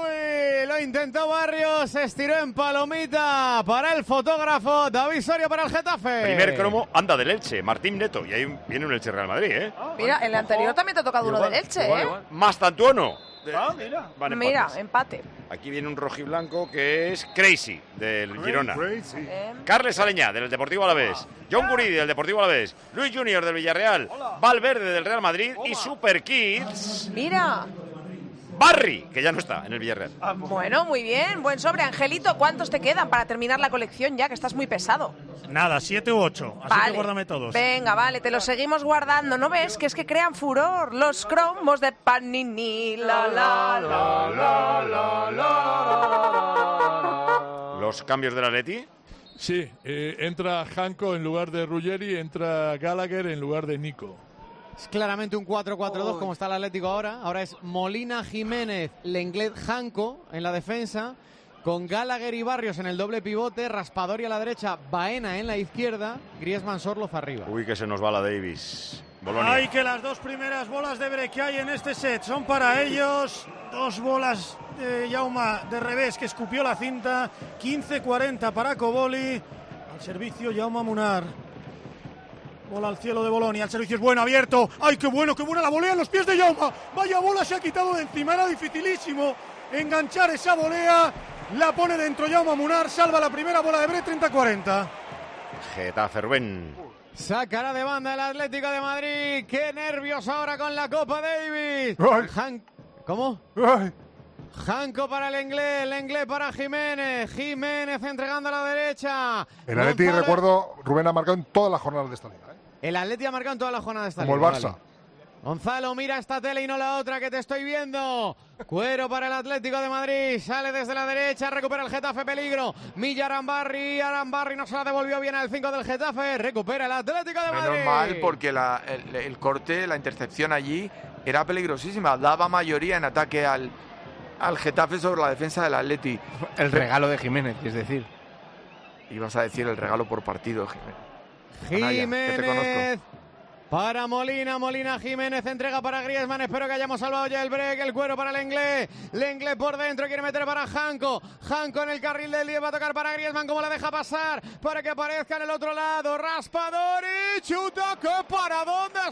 Uy, lo intentó Barrios, se estiró en palomita para el fotógrafo, David Soria para el Getafe. Primer cromo, anda del Elche, Martín Neto. Y ahí viene un Elche Real Madrid, ¿eh? Mira, en el anterior también te ha tocado uno del Elche, ¿eh? Más Tantuono. Ah, mira. Van Mira, empates. empate. Aquí viene un rojiblanco que es Crazy, del Girona. Crazy. Carles Aleñá, del Deportivo Alavés. John Guridi, del Deportivo Alavés. Luis Junior, del Villarreal. Valverde, del Real Madrid. Y Super Kids, Mira. Barry, que ya no está en el Villarreal. Bueno, muy bien, buen sobre. Angelito, ¿cuántos te quedan para terminar la colección ya? Que estás muy pesado. Nada, siete u ocho. Así Vale. que guárdame todos. Venga, vale, te los seguimos guardando. ¿No ves? Que es que crean furor los cromos de Panini. La, la, la, la, la, Los cambios del Atleti. Sí, eh, entra Janko en lugar de Ruggeri, entra Gallagher en lugar de Nico. Es claramente un cuatro cuatro dos como está el Atlético ahora. Ahora es Molina, Jiménez, Lenglet, Janko en la defensa, con Gallagher y Barrios en el doble pivote, Raspadori a la derecha, Baena en la izquierda, Griezmann, Sorloz arriba. Uy, que se nos va la Davis. Bolonia. Hay que las dos primeras bolas de break que hay en este set son para ellos. Dos bolas de Jauma de revés que escupió la cinta. quince cuarenta para Coboli. Al servicio Jauma Munar. Bola al cielo de Bolonia, el servicio es bueno, abierto. ¡Ay, qué bueno, qué buena la volea en los pies de Jauma! ¡Vaya bola se ha quitado de encima! Era dificilísimo enganchar esa volea. La pone dentro Jaume Munar, salva la primera bola de Brett, treinta cuarenta. Getafe, Rubén. Sacará de banda el Atlético de Madrid. Qué nervios ahora con la Copa Davis. Han... ¿Cómo? Ay. Janco para el inglés, el inglés para Jiménez. Jiménez entregando a la derecha. El Atleti, González... recuerdo, Rubén ha marcado en todas las jornadas de esta liga. ¿eh? El Atleti ha marcado en todas las jornadas de esta Como liga. el Barça. Vale. Gonzalo, mira esta tele y no la otra que te estoy viendo. Cuero para el Atlético de Madrid. Sale desde la derecha, recupera el Getafe, peligro. Milla Arambarri, Arambarri no se la devolvió bien al cinco del Getafe. Recupera el Atlético de Madrid. Menos mal, porque la, el, el corte, la intercepción allí era peligrosísima. Daba mayoría en ataque al, al Getafe sobre la defensa del Atleti. El regalo de Jiménez, es decir. Ibas a decir el regalo por partido, Jiménez. Jiménez. Que te conozco. Para Molina, Molina, Jiménez, entrega para Griezmann, espero que hayamos salvado ya el break, el cuero para el Lenglet, Lenglet por dentro, quiere meter para Janco, Janco en el carril del diez, va a tocar para Griezmann, como la deja pasar, para que aparezca en el otro lado, Raspadori, chuta, ¡qué paradón de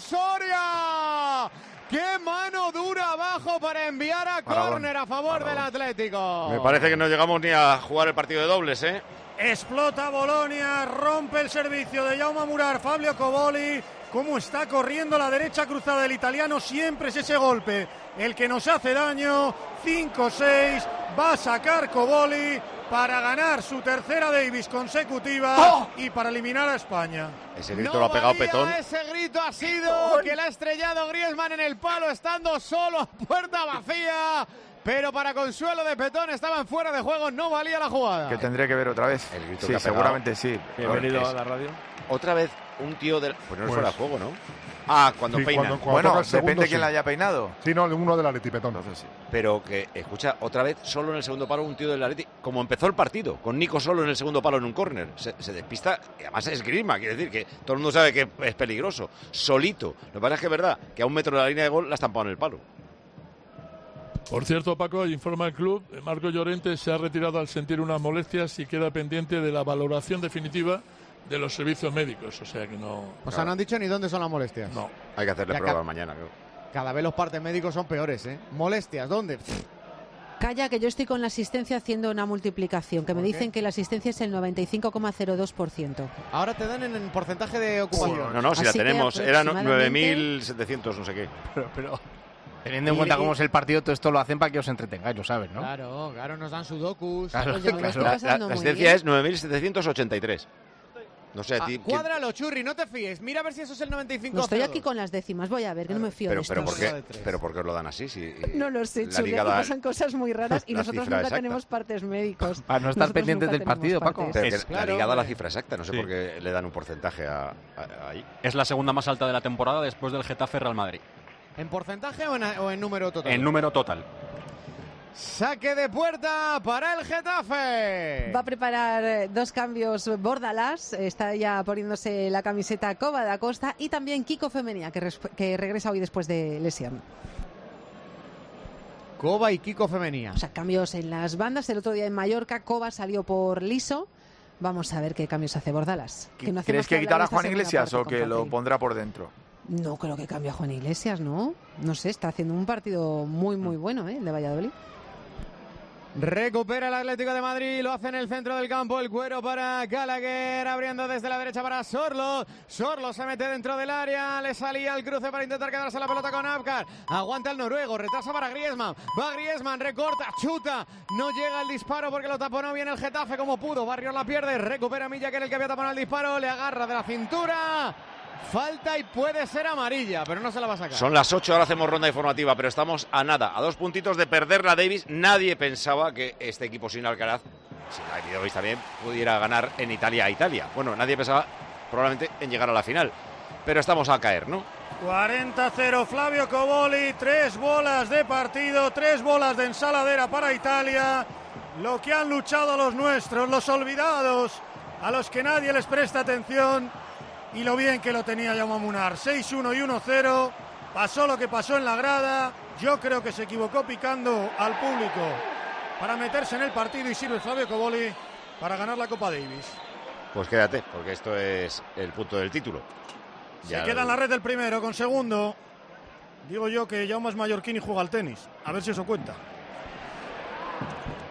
Soria! ¡Qué mano dura abajo para enviar a córner a favor del Atlético! Me parece que no llegamos ni a jugar el partido de dobles, ¿eh? Explota Bolonia, rompe el servicio de Jaume Munar, Fabio Coboli. Cómo está corriendo la derecha cruzada del italiano, siempre es ese golpe el que nos hace daño. cinco seis, va a sacar Coboli para ganar su tercera Davis consecutiva ¡Oh! y para eliminar a España. Ese grito no lo ha pegado Petón. Ese grito ha sido que le ha estrellado Griezmann en el palo estando solo a puerta vacía. Pero para consuelo de Petón estaban fuera de juego, no valía la jugada. Que tendré que ver otra vez. El grito sí, que ha seguramente sí. Bienvenido es... a la radio. Otra vez un tío del... Pues no es Pues... fuera de juego, ¿no? Ah, cuando sí, peina. Cuando, cuando bueno, el segundo, depende de quién sí. la haya peinado. Sí, no, uno del Atleti, Petón. Entonces, sí. Pero que, escucha, otra vez solo en el segundo palo un tío del Atleti. Como empezó el partido, con Nico solo en el segundo palo en un córner. Se, se despista, y además es Griezmann, quiere decir que todo el mundo sabe que es peligroso. Solito. Lo que pasa es que es verdad, que a un metro de la línea de gol la ha estampado en el palo. Por cierto, Paco, informa el club, Marco Llorente se ha retirado al sentir unas molestias y queda pendiente de la valoración definitiva de los servicios médicos, o sea que no... O sea, no han dicho ni dónde son las molestias. No. Hay que hacerle Ya pruebas ca- mañana, creo. Cada vez los partes médicos son peores, ¿eh? Molestias, ¿dónde? Calla, que yo estoy con la asistencia haciendo una multiplicación, que me ¿Por qué? dicen que la asistencia es el noventa y cinco coma cero dos por ciento. Ahora te dan en, en porcentaje de ocupación. No, no, si Así la que tenemos, eran aproximadamente- nueve mil setecientos, no sé qué. Pero, pero teniendo en cuenta cómo es el partido, todo esto lo hacen para que os entretengáis, lo sabes, ¿no? Claro, claro, nos dan sudokus. Claro, Oye, me lo claro. estoy La, pasando la- la muy asistencia bien. es nueve mil setecientos ochenta y tres. No sé, a Ah, ti... ¿quién- cuádralo, Churri, no te fíes. Mira a ver si eso es el noventa y cinco. No estoy aquí con las décimas, voy a ver, que no me fío Pero, de pero, estos. ¿por qué, pero ¿por qué os lo dan así? Si, No lo sé, la Chuli, aquí ligada- pasan cosas muy raras y la nosotros cifra nunca exacta. tenemos partes médicos. Para no estar Nosotros pendientes nunca del tenemos partido, Paco. partes. Pero Es que claro, la ligada a la hombre. cifra exacta, no sé Sí. por qué le dan un porcentaje a, a- ahí. Es la segunda más alta de la temporada después del Getafe Real Madrid. ¿En porcentaje o en, o en número total? En número total. Saque de puerta para el Getafe. Va a preparar eh, dos cambios Bordalás, está ya poniéndose la camiseta Coba da Costa, y también Kiko Femenía, que, res- que regresa hoy después de lesión. Coba y Kiko Femenía. O sea, cambios en las bandas. El otro día en Mallorca, Coba salió por Liso. Vamos a ver qué cambios hace Bordalás. Que no hace ¿Crees más que hablar quitará a esta Juan segunda Iglesias parte o con que lo Fácil. pondrá por dentro? No creo que cambie a Juan Iglesias, ¿no? No sé, está haciendo un partido muy, muy bueno, ¿eh? El de Valladolid. Recupera el Atlético de Madrid, lo hace en el centro del campo, el cuero para Gallagher, abriendo desde la derecha para Sorlo. Sorlo se mete dentro del área, le salía el cruce para intentar quedarse la pelota con Abkar. Aguanta el noruego, retrasa para Griezmann. Va Griezmann, recorta, chuta. No llega el disparo porque lo taponó bien el Getafe como pudo. Barrios la pierde, recupera Milla, que era el que había taponado el disparo, le agarra de la cintura. Falta y puede ser amarilla, pero no se la va a sacar. Son las ocho, ahora hacemos ronda informativa, pero estamos a nada, a dos puntitos de perder la Davis. Nadie pensaba que este equipo sin Alcaraz, sin Davis también, pudiera ganar en Italia a Italia. Bueno, nadie pensaba probablemente en llegar a la final, pero estamos a caer, ¿no? cuarenta cero Flavio Coboli, tres bolas de partido, tres bolas de ensaladera para Italia. Lo que han luchado los nuestros, los olvidados, a los que nadie les presta atención. Y lo bien que lo tenía Jaume Munar. seis uno y uno cero. Pasó lo que pasó en la grada. Yo creo que se equivocó picando al público para meterse en el partido, y sirve Flavio Coboli para ganar la Copa Davis. Pues quédate, porque esto es el punto del título. Se queda en la red del primero con segundo. Digo yo que Jaume es mallorquín y juega al tenis. A ver si eso cuenta.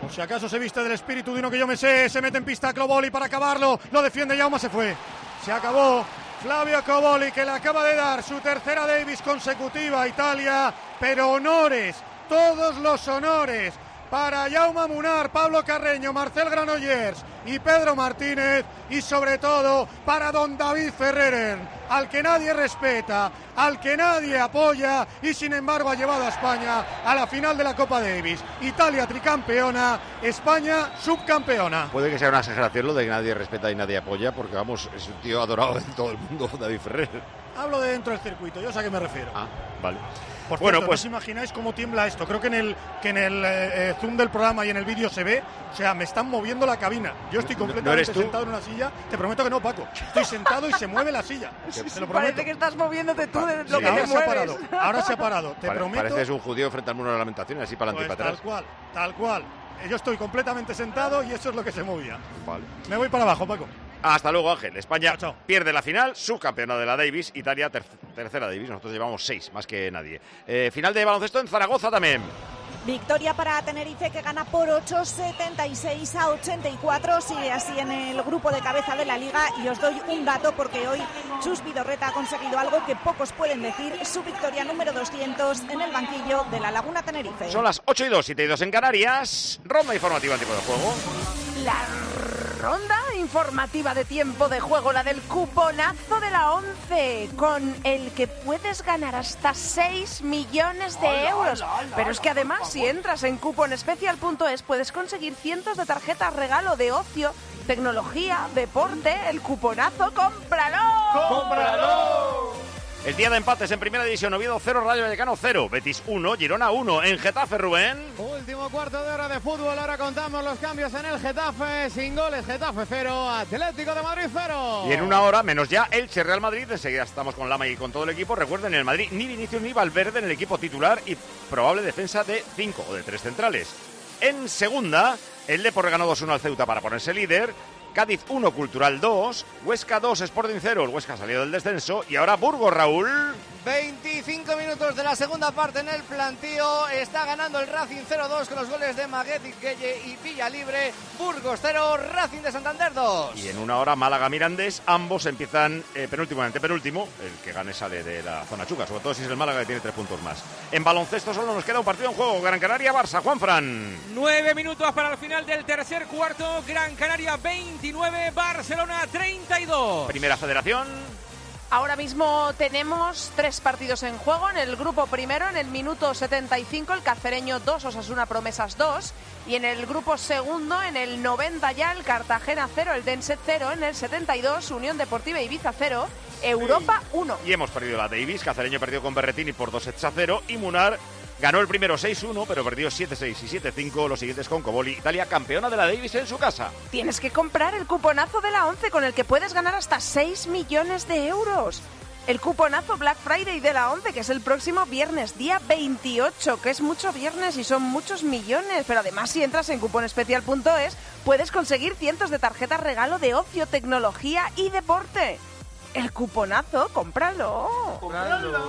Por si acaso se viste del espíritu de uno que yo me sé, se mete en pista Coboli para acabarlo, lo defiende Jaume, se fue. Se acabó. Flavio Coboli, que le acaba de dar su tercera Davis consecutiva a Italia, pero honores, todos los honores para Jaume Munar, Pablo Carreño, Marcel Granollers y Pedro Martínez, y sobre todo para don David Ferreren, al que nadie respeta, al que nadie apoya y sin embargo ha llevado a España a la final de la Copa Davis. Italia tricampeona, España subcampeona. Puede que sea una exageración lo de que nadie respeta y nadie apoya, porque vamos, es un tío adorado en todo el mundo, David Ferrer. Hablo de dentro del circuito, yo sé a qué me refiero. Ah, vale. Por bueno, cierto, pues ¿no os imagináis cómo tiembla esto? Creo que en el que en el eh, zoom del programa y en el vídeo se ve, o sea, me están moviendo la cabina. Yo estoy completamente ¿No eres tú? sentado en una silla. Te prometo que no, Paco. Estoy sentado y se mueve la silla. Te lo prometo. Parece que estás moviéndote tú de lo Sí, que ahora te se ha mueves. parado. Ahora se ha parado. Te Pare- prometo. Pareces un judío frente al muro de la lamentación, así para adelante Pues y para tal atrás. cual, tal cual. Yo estoy completamente sentado y eso es lo que se movía. Vale. Me voy para abajo, Paco. Hasta luego, Ángel. España pierde la final, subcampeona de la Davis, Italia ter- tercera Davis. Nosotros llevamos seis, más que nadie. Eh, final de baloncesto en Zaragoza también. Victoria para Tenerife, que gana por ocho, setenta y seis a ochenta y cuatro. Sigue así en el grupo de cabeza de la liga. Y os doy un dato porque hoy Chus Vidorreta ha conseguido algo que pocos pueden decir. Su victoria número doscientos en el banquillo de la Laguna Tenerife. Son las ocho y dos, siete y dos en Canarias. Ronda informativa en tiempo de juego. La ronda informativa de tiempo de juego, la del cuponazo de la once, con el que puedes ganar hasta seis millones de Hola, euros. hola, hola, Pero es que además, si entras en cuponespecial punto es, puedes conseguir cientos de tarjetas regalo de ocio, tecnología, deporte. El cuponazo, ¡cómpralo! ¡Cómpralo! El día de empates en Primera División, Oviedo cero, Rayo Vallecano cero, Betis uno, Girona uno. En Getafe, Rubén. Último cuarto de hora de fútbol, ahora contamos los cambios en el Getafe, sin goles, Getafe cero, Atlético de Madrid cero. Y en una hora, menos ya, Elche Real Madrid. Enseguida estamos con Lama y con todo el equipo. Recuerden, en el Madrid ni Vinicius ni Valverde en el equipo titular y probable defensa de cinco o de tres centrales. En segunda, el Depor ganó dos uno al Ceuta para ponerse líder. Cádiz uno, Cultural dos, Huesca dos, Sporting cero. El Huesca ha salido del descenso. Y ahora Burgos, Raúl. veinticinco minutos de la segunda parte en el plantío. Está ganando el Racing cero dos con los goles de Maguet, Gueye y Villalibre. Burgos cero, Racing de Santander dos. Y en una hora, Málaga Mirandés. Ambos empiezan eh, penúltimo y antepenúltimo. El que gane sale de la zona chuca, sobre todo si es el Málaga, que tiene tres puntos más. En baloncesto solo nos queda un partido en juego. Gran Canaria, Barça. Juanfran. Nueve minutos para el final del tercer cuarto. Gran Canaria veintinueve, Barcelona treinta y dos. Primera Federación. Ahora mismo tenemos tres partidos en juego. En el grupo primero, en el minuto setenta y cinco, el Cacereño dos, Osasuna Promesas dos. Y en el grupo segundo, en el noventa ya, el Cartagena cero, el Dense cero. En el setenta y dos, Unión Deportiva Ibiza cero, Europa uno. Y hemos perdido la Davis. Cacereño perdió con Berretini por dos sets a cero. Y Munar ganó el primero seis uno, pero perdió siete seis y siete cinco. Los siguientes con Coboli. Italia campeona de la Davis en su casa. Tienes que comprar el cuponazo de la once con el que puedes ganar hasta seis millones de euros. El cuponazo Black Friday de la once, que es el próximo viernes, día veintiocho, que es mucho viernes y son muchos millones. Pero además, si entras en cuponespecial punto es, puedes conseguir cientos de tarjetas regalo de ocio, tecnología y deporte. El cuponazo, cómpralo. ¡Cómpralo!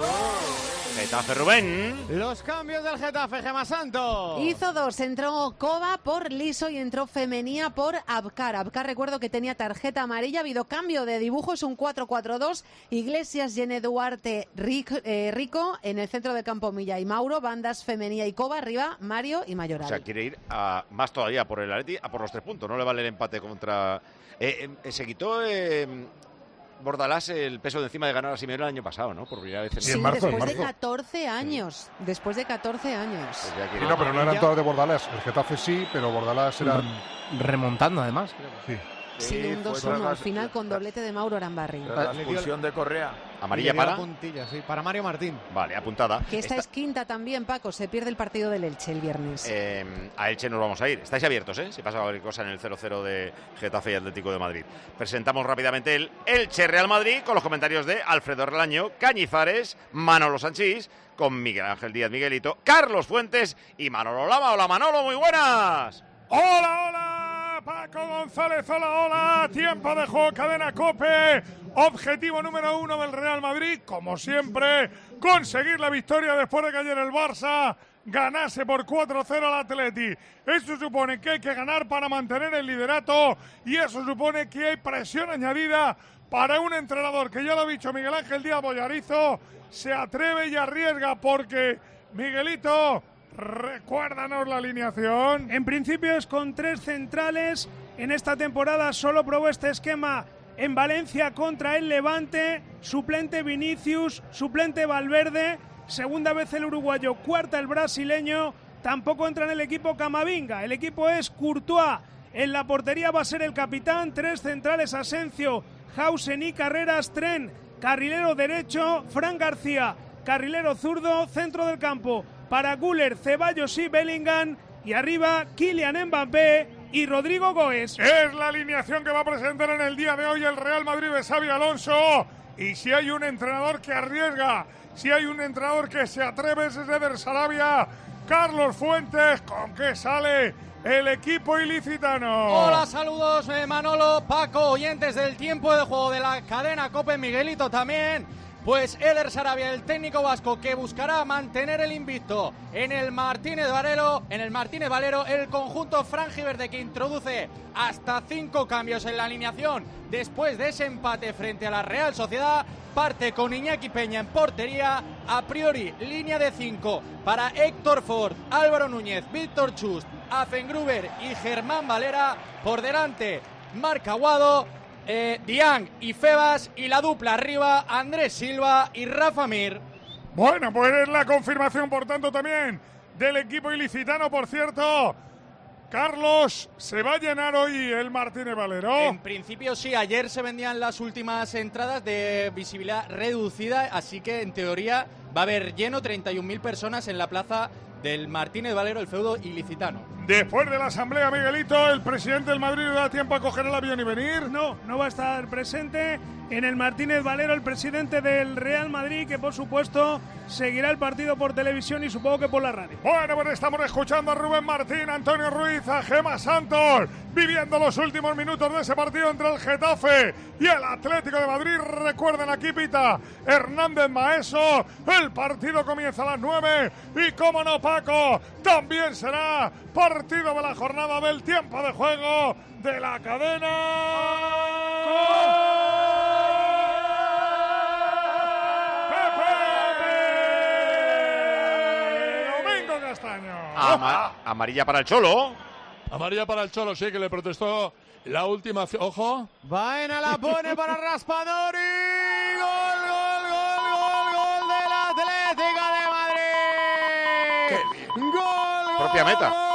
Getafe, Rubén. Los cambios del Getafe, Gemma Santo. Hizo dos, entró Coba por Liso y entró Femenía por Abkar. Abkar, recuerdo que tenía tarjeta amarilla, ha habido cambio de dibujo, es un cuatro cuatro dos. Iglesias, Yene Duarte, Ric, eh, Rico, en el centro del campo Milla y Mauro, bandas Femenía y Coba, arriba Mario y Mayoral. O sea, quiere ir a más todavía por el Atleti, a por los tres puntos. No le vale el empate contra... Eh, eh, se quitó... Eh, Bordalás el peso de encima de ganar a Simeone el año pasado, ¿no? Por primera vez en Sí, el después de catorce años. Después de catorce años. Sí, no, pero no eran todas de Bordalás. El Getafe sí, pero Bordalás era... Remontando, además. Sí. Sí, un dos uno al final con doblete de Mauro Arambarri. La expulsión de Correa. Amarilla Le dio la para... puntilla, sí, para Mario Martín. Vale, apuntada. Que esta es quinta también, Paco. Se pierde el partido del Elche el viernes. Eh, a Elche nos vamos a ir. Estáis abiertos, ¿eh? Si pasa cualquier cosa en el cero cero de Getafe y Atlético de Madrid. Presentamos rápidamente el Elche Real Madrid con los comentarios de Alfredo Relaño, Cañizares, Manolo Sanchís, con Miguel Ángel Díaz Miguelito, Carlos Fuentes y Manolo Lama. Hola, Manolo, muy buenas. ¡Hola, hola! Paco González, hola, hola. Tiempo de juego, cadena COPE. Objetivo número uno del Real Madrid, como siempre, conseguir la victoria después de que ayer el Barça ganase por cuatro cero al Atleti. Eso supone que hay que ganar para mantener el liderato y eso supone que hay presión añadida para un entrenador que, ya lo ha dicho Miguel Ángel Díaz Bollarizo, se atreve y arriesga porque, Miguelito, recuérdanos la alineación. En principio es con tres centrales. En esta temporada solo probó este esquema en Valencia contra el Levante. Suplente Vinicius, suplente Valverde. Segunda vez el uruguayo, cuarta el brasileño. Tampoco entra en el equipo Camavinga. El equipo es Courtois. En la portería va a ser el capitán. Tres centrales: Asencio, Hausen y Carreras. Tren, carrilero derecho. Fran García, carrilero zurdo. Centro del campo para Güler, Ceballos y Bellingham. Y arriba Kylian Mbappé y Rodrigo Goes. Es la alineación que va a presentar en el día de hoy el Real Madrid de Xabi Alonso. Y si hay un entrenador que arriesga, si hay un entrenador que se atreve, es Eder Sarabia. Carlos Fuentes, ¿con qué sale el equipo ilicitano? Hola, saludos eh, Manolo, Paco, oyentes del tiempo de juego de la cadena COPE, Miguelito también. Pues Eder Sarabia, el técnico vasco, que buscará mantener el invicto en el Martínez Valero, en el Martínez Valero, el conjunto franjiverde, que introduce hasta cinco cambios en la alineación después de ese empate frente a la Real Sociedad. Parte con Iñaki Peña en portería, a priori línea de cinco para Héctor Ford, Álvaro Núñez, Víctor Chust, Afengruber y Germán Valera. Por delante, Marc Aguado, Eh, Diang y Febas, y la dupla arriba, Andrés Silva y Rafa Mir. Bueno, pues es la confirmación, por tanto, también del equipo ilicitano. Por cierto, Carlos, ¿se va a llenar hoy el Martínez Valero? En principio sí, ayer se vendían las últimas entradas de visibilidad reducida, así que en teoría va a haber lleno, treinta y un mil personas en la plaza del Martínez Valero, el feudo ilicitano. Después de la asamblea, Miguelito, ¿el presidente del Madrid le da tiempo a coger el avión y venir? No, no va a estar presente en el Martínez Valero el presidente del Real Madrid, que por supuesto seguirá el partido por televisión y supongo que por la radio. Bueno, pues estamos escuchando a Rubén Martín, a Antonio Ruiz, a Gemma Santos, viviendo los últimos minutos de ese partido entre el Getafe y el Atlético de Madrid. Recuerden, aquí pita Hernández Maeso. El partido comienza a las nueve y, como no, Paco, también será partido de la jornada del tiempo de juego de la cadena Domingo Castaño. Ama- amarilla para el Cholo. Amarilla para el Cholo, sí, que le protestó la última. Ojo. Baena la pone para Raspadori. Gol, gol, gol, gol, gol del Atlético de Madrid. Qué bien. Gol, gol, Propia meta. gol.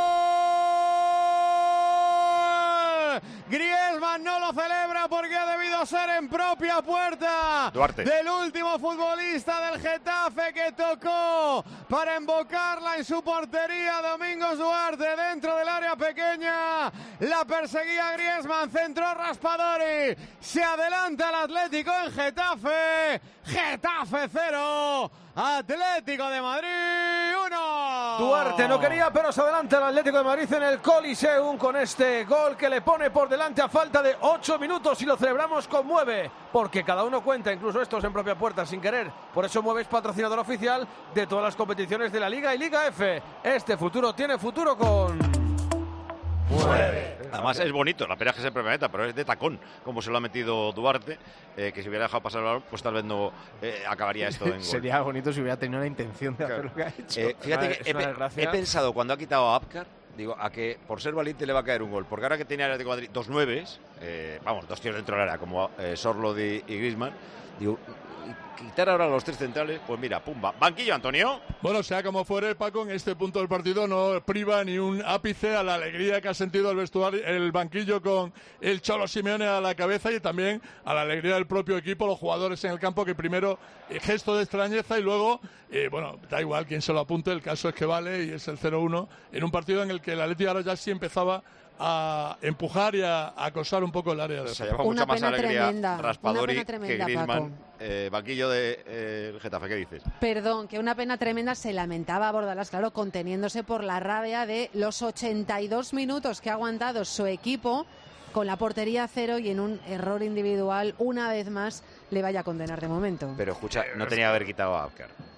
Griezmann no lo celebra porque ha debido ser en propia puerta Duarte. del último futbolista del Getafe, que tocó para embocarla en su portería. Domingos Duarte, dentro del área pequeña, la perseguía Griezmann, centró Raspadori, se adelanta el Atlético en Getafe. Getafe cero, Atlético de Madrid uno. Duarte no quería, pero se adelanta el Atlético de Madrid en el Coliseum con este gol que le pone por delante a falta de ocho minutos, y lo celebramos con Mueve, porque cada uno cuenta, incluso estos en propia puerta sin querer. Por eso Mueve es patrocinador oficial de todas las competiciones de la Liga y Liga F. Este futuro tiene futuro con Mueve. Además es bonito, la pena es que se prometa, pero es de tacón, como se lo ha metido Duarte, eh, que si hubiera dejado pasar el balón, pues tal vez no eh, acabaría esto en gol. Sería bonito si hubiera tenido la intención de hacer lo que ha hecho. Eh, fíjate Es que he, una pe- desgracia. he pensado cuando ha quitado a Apcar, digo, a que por ser valiente le va a caer un gol, porque ahora que tiene el Atlético de Madrid dos nueves, eh, vamos, dos tíos dentro del área, como eh, Sorloth y, y Griezmann, digo, quitar ahora a los tres centrales, pues mira, pumba. Banquillo, Antonio. Bueno, sea como fuere, Paco, en este punto del partido no priva ni un ápice a la alegría que ha sentido el vestuario, el banquillo con el Cholo Simeone a la cabeza, y también a la alegría del propio equipo, los jugadores en el campo, que primero eh, gesto de extrañeza y luego, eh, bueno, da igual quién se lo apunte, el caso es que vale y es el cero uno en un partido en el que el Atlético ahora ya sí empezaba a empujar y a, a acosar un poco el área de Se juego. lleva mucha más pena alegría tremenda, Raspadori una pena tremenda, que Griezmann. Paco. Eh, banquillo del de, eh, Getafe, ¿qué dices? Perdón, que una pena tremenda, se lamentaba Bordalás, claro, conteniéndose por la rabia de los ochenta y dos minutos que ha aguantado su equipo con la portería a cero, y en un error individual, una vez más, le vaya a condenar de momento. Pero escucha, no tenía que haber quitado a Apcar.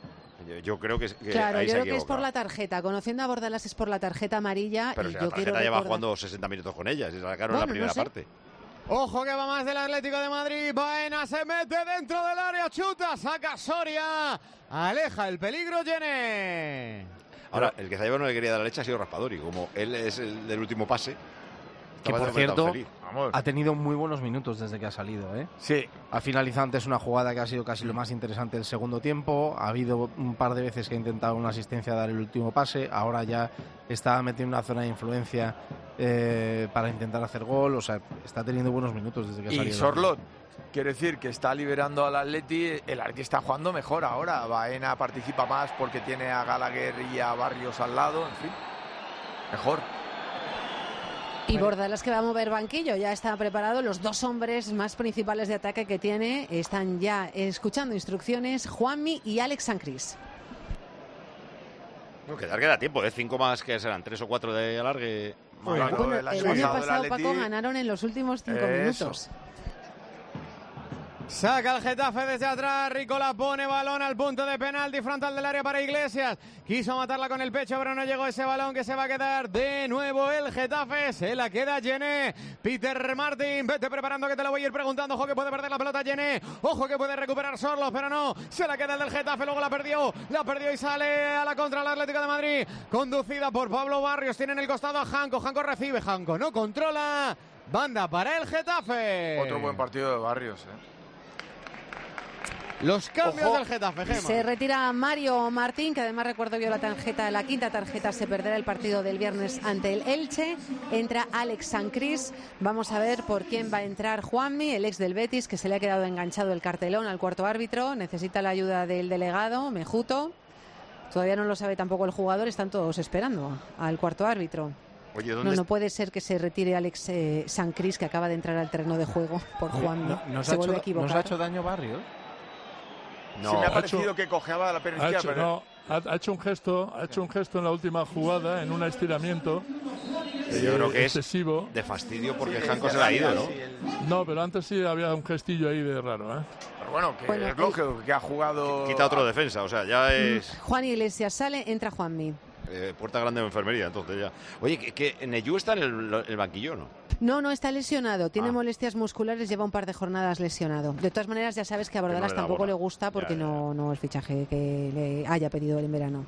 Yo, yo creo que, que Claro, ahí yo se ha creo que es por equivocado. la tarjeta. Conociendo a Bordalas es por la tarjeta amarilla. Pero y si yo la quiero tarjeta lleva recordar- jugando sesenta minutos con ella, si la sacaron Bueno, en la primera no sé. parte. Ojo que va más del Atlético de Madrid. Baena se mete dentro del área, chuta, saca Soria. Aleja el peligro, Yene. Ahora, el que Zayaba no le quería dar la leche ha sido Raspadori. Como él es el del último pase. Que estaba por tan cierto, feliz. ha tenido muy buenos minutos desde que ha salido, ¿eh? Sí. Ha finalizado antes una jugada que ha sido casi lo más interesante del segundo tiempo. Ha habido un par de veces que ha intentado una asistencia a dar el último pase. Ahora ya está metido en una zona de influencia eh, para intentar hacer gol. O sea, está teniendo buenos minutos desde que ha Y salido. Sorlot, quiere decir que está liberando al Atleti. El Atleti está jugando mejor ahora. Baena participa más porque tiene a Gallagher y a Barrios al lado. En fin, mejor. Y Bordalas que va a mover banquillo, ya está preparado. Los dos hombres más principales de ataque que tiene están ya escuchando instrucciones, Juanmi y Alex Sancris. No, que dar que da tiempo, ¿eh? Cinco más que serán tres o cuatro de alargue. Bueno, el año pasado, Paco, ganaron en los últimos cinco Eso. minutos. Saca el Getafe desde atrás, Rico la pone, balón al punto de penalti, frontal del área para Iglesias. Quiso matarla con el pecho, pero no llegó ese balón que se va a quedar de nuevo el Getafe. Se la queda Yené. Peter Martin, vete preparando que te lo voy a ir preguntando. Ojo que puede perder la pelota Yené. Ojo que puede recuperar Sorlos, pero no. Se la queda el del Getafe, luego la perdió. La perdió y sale a la contra el Atlético de Madrid. Conducida por Pablo Barrios. Tiene en el costado a Janco. Janco recibe, Janco no controla. Banda para el Getafe. Otro buen partido de Barrios, ¿eh? Los cambios Ojo. del Getafe, Gemma. Se retira Mario Martín, que además recuerdo vio la tarjeta, la quinta tarjeta, se perderá el partido del viernes ante el Elche. Entra Alex Sancris. Vamos a ver por quién va a entrar Juanmi, el ex del Betis, que se le ha quedado enganchado el cartelón al cuarto árbitro. Necesita la ayuda del delegado, Mejuto. Todavía no lo sabe tampoco el jugador, están todos esperando al cuarto árbitro. Oye, No, ¿dónde no puede ser que se retire Alex eh, Sancris, que acaba de entrar al terreno de juego por Juanmi. No- ¿Nos se ha vuelve a hecho, equivocar. ¿Nos ha hecho daño Barrios? Sí, me ha Ha parecido hecho- que cojeaba la pierna Ha izquierda. hecho, pero- no, ha, ha hecho un gesto, ha hecho un gesto en la última jugada, en un estiramiento. Yo creo que es excesivo. de fastidio porque Janco se le ha ido, ¿no? No, pero antes sí había un gestillo ahí de raro, ¿eh? Pero bueno, que Bueno, es lógico que ha jugado. Quita otro defensa, o sea, ya es Juan Iglesias sale, entra Juanmi. eh, puerta grande de enfermería, entonces ya. Oye, que, que Neyú está en el, el banquillo, ¿no? No, no está lesionado, tiene Ah. molestias musculares, lleva un par de jornadas lesionado. De todas maneras, ya sabes que a Bordalas le da tampoco bola. le gusta porque Ya, ya, no no el fichaje que le haya pedido él en verano.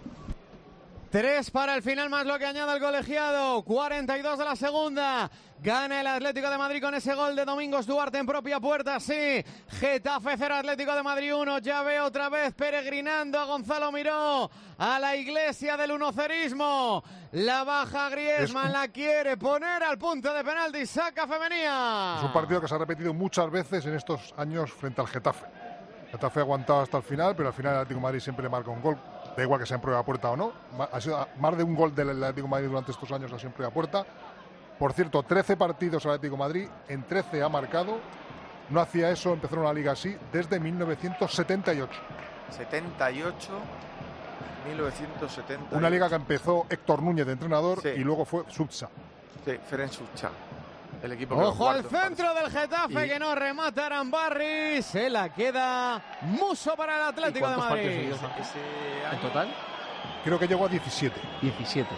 Tres para el final más lo que añade el colegiado. cuarenta y dos de la segunda. Gana el Atlético de Madrid con ese gol de Domingos Duarte en propia puerta. Sí. Getafe cero, Atlético de Madrid uno. Ya ve otra vez peregrinando a Gonzalo Miró. A la iglesia del unocerismo. La baja Griezmann, Es- la quiere poner al punto de penalti. Saca femenina. Es un partido que se ha repetido muchas veces en estos años frente al Getafe. Getafe ha aguantado hasta el final, pero al final el Atlético de Madrid siempre le marca un gol. Da igual que sea en prueba a puerta o no. Ma- Ha sido más de un gol del Atlético de Madrid durante estos años ha sido en prueba a puerta. Por cierto, trece partidos al Atlético de Madrid, en trece ha marcado. No hacía eso, empezó una liga así desde mil novecientos setenta y ocho. setenta y ocho, mil novecientos setenta y ocho. Una liga que empezó Héctor Núñez de entrenador Sí. y luego fue Sutsa. Sí, Ferenc Sucha. El equipo que Ojo lo al cuarto, me centro del Getafe Y- que no remata Arambarri. Se la queda Muso para el Atlético de cuántos partidos Madrid. seguidos ¿En total? Creo que llegó a diecisiete. diecisiete.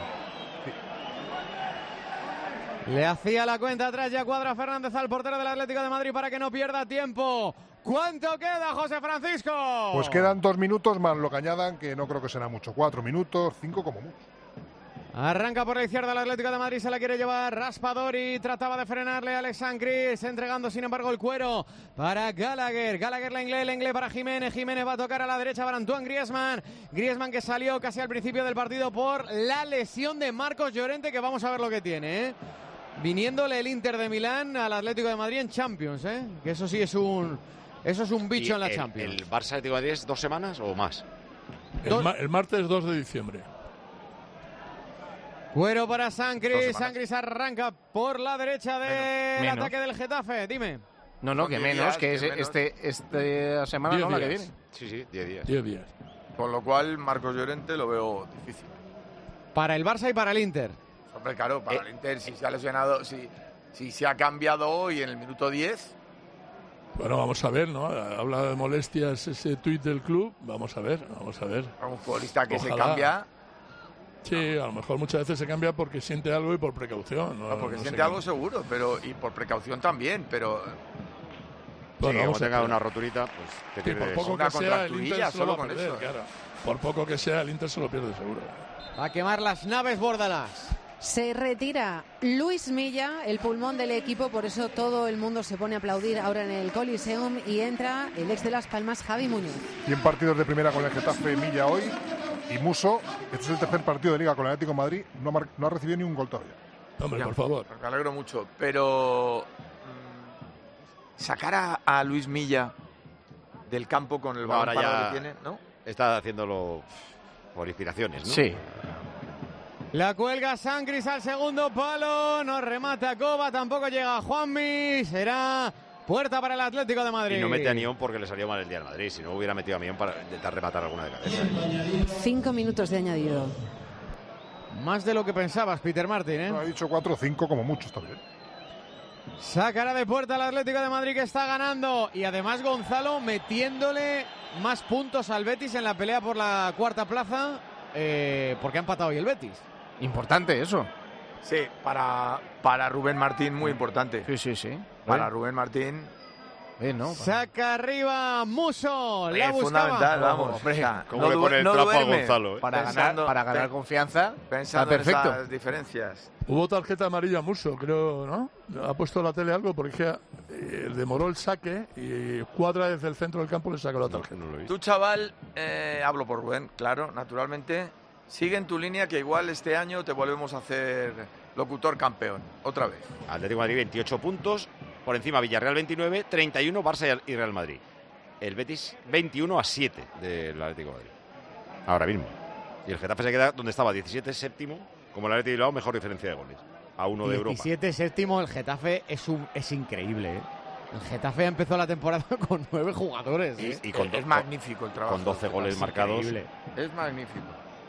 Le hacía la cuenta atrás ya cuadra Fernández al portero del Atlético de Madrid para que no pierda tiempo. ¿Cuánto queda, José Francisco? Pues quedan dos minutos más lo que añadan, que no creo que será mucho. Cuatro minutos, cinco como mucho. Arranca por la izquierda el Atlético de Madrid, se la quiere llevar Raspadori, trataba de frenarle a Alex Sancris, entregando sin embargo el cuero para Gallagher, Gallagher Lenglet, Lenglet para Jiménez, Jiménez va a tocar a la derecha para Antoine Griezmann, Griezmann que salió casi al principio del partido por la lesión de Marcos Llorente, que vamos a ver lo que tiene, ¿eh? Viniéndole el Inter de Milán al Atlético de Madrid en Champions, ¿eh? Que eso sí es un, eso es un bicho ¿Y en la el, Champions. ¿El Barça Atlético de Madrid es dos semanas o más? El, ma- el martes dos de diciembre. Cuero para Dos Sancris, semanas. Sancris arranca por la derecha del Menos. ataque del Getafe, dime. No, no, Son que diez menos, días, que que es menos. este esta semana, Diez no, la que días. viene. Sí, sí, diez días. diez días. Con lo cual, Marcos Llorente lo veo difícil. Para el Barça y para el Inter. Hombre, claro, para Eh, el Inter, si se ha lesionado, si, si se ha cambiado hoy en el minuto diez, Bueno, vamos a ver, ¿no? Habla de molestias ese tuit del club. Vamos a ver, vamos a ver. A un futbolista que Ojalá. se cambia. Sí, a lo mejor muchas veces se cambia porque siente algo y por precaución. No, No, porque no siente sé algo qué. seguro, pero y por precaución también, pero Bueno, vamos como a tenga ver. una roturita, pues que Sí, por tiene poco una que sea, el contracturilla Inter se lo solo va a con perder, eso. claro. Por poco que sea, el Inter se lo pierde seguro. Va a quemar las naves Bórdalas. Se retira Luis Milla, el pulmón del equipo, por eso todo el mundo se pone a aplaudir ahora en el Coliseum y entra el ex de Las Palmas, Javi Muñoz. cien partidos de primera con el Getafe, Milla hoy y Muso. Este es el tercer partido de Liga con el Atlético de Madrid. No ha, mar- no ha recibido ni un gol todavía. Hombre, Ya, por favor. Me alegro mucho, pero mm, sacar a, a Luis Milla del campo con el No, balón ahora parado ya que tiene, ¿no? está haciéndolo por inspiraciones, ¿no? Sí. La cuelga Sangris al segundo palo, no remata Coba, tampoco llega Juanmi, será puerta para el Atlético de Madrid. Y no mete a Nión porque le salió mal el día de Madrid. Si no hubiera metido a Nión para intentar rematar alguna de cabeza. Cinco minutos de añadido. Más de lo que pensabas, Peter Martin, ¿eh? No, ha dicho cuatro o cinco como mucho, está bien. Sacará de puerta al Atlético de Madrid que está ganando. Y además Gonzalo metiéndole más puntos al Betis en la pelea por la cuarta plaza, eh, porque ha empatado hoy el Betis. Importante eso. Sí, para, para Rubén Martín muy importante. Sí, sí, sí. Para Rubén Martín. Eh, ¿no? Saca arriba Muso, la Es buscaba. fundamental, vamos. Hombre, O sea, ¿cómo le pone el trapo a Gonzalo, eh? Para ganar, Pensando- para ganar pe- confianza, está Pensando en perfecto. esas diferencias. Hubo tarjeta amarilla a Muso, creo, ¿no? Ha puesto la tele algo porque eh, demoró el saque y cuadra desde el centro del campo le sacó la tarjeta. No lo he visto. Tú, chaval, eh, hablo por Rubén, claro, naturalmente. Sigue en tu línea que igual este año te volvemos a hacer locutor campeón, otra vez. Atlético de Madrid veintiocho puntos, por encima Villarreal veintinueve, treinta y uno Barça y Real Madrid. El Betis veintiuno a siete del Atlético de Madrid. Ahora mismo. Y el Getafe se queda donde estaba, diecisiete séptimo, como el Atlético de Bilbao, mejor diferencia de goles. A uno de Europa. diecisiete séptimo, el Getafe es, un, es increíble, ¿eh? El Getafe empezó la temporada con nueve jugadores, ¿eh? Y, y con es do- magnífico el trabajo. Con doce goles Es marcados. increíble. Es magnífico.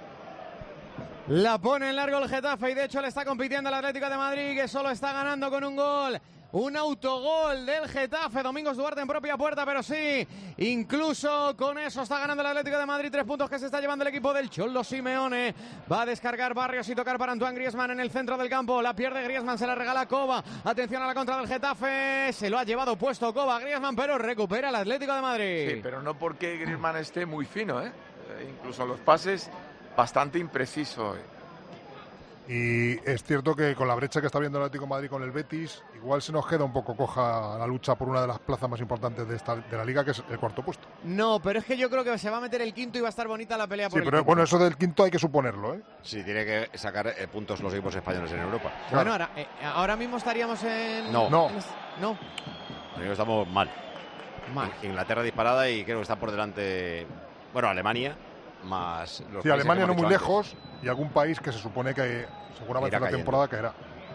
La pone en largo el Getafe y de hecho le está compitiendo el Atlético de Madrid, que solo está ganando con un gol. Un autogol del Getafe, Domingos Duarte en propia puerta, pero sí, incluso con eso está ganando el Atlético de Madrid. Tres puntos que se está llevando el equipo del Cholo Simeone. Va a descargar Barrios y tocar para Antoine Griezmann en el centro del campo. La pierde Griezmann, se la regala Coba. Atención a la contra del Getafe. Se lo ha llevado puesto Coba Griezmann, pero recupera el Atlético de Madrid. Sí, pero no porque Griezmann esté muy fino, ¿eh? Eh, incluso los pases bastante impreciso. ¿eh? Y es cierto que con la brecha que está viendo el Atlético de Madrid con el Betis, igual se nos queda un poco coja la lucha por una de las plazas más importantes de, esta, de la Liga, que es el cuarto puesto. No, pero es que yo creo que se va a meter el quinto y va a estar bonita la pelea por Sí, el pero quinto. bueno, eso del quinto hay que suponerlo, ¿eh? Sí, tiene que sacar eh, puntos los equipos españoles en Europa. Bueno, ahora, eh, ahora mismo estaríamos en... No. No. en- No. Creo que estamos mal. Mal. In- Inglaterra disparada y creo que está por delante, bueno, Alemania, más los Sí, países Alemania que no hemos muy dicho lejos y algún país que se supone que seguramente Irá en la cayendo. temporada caerá.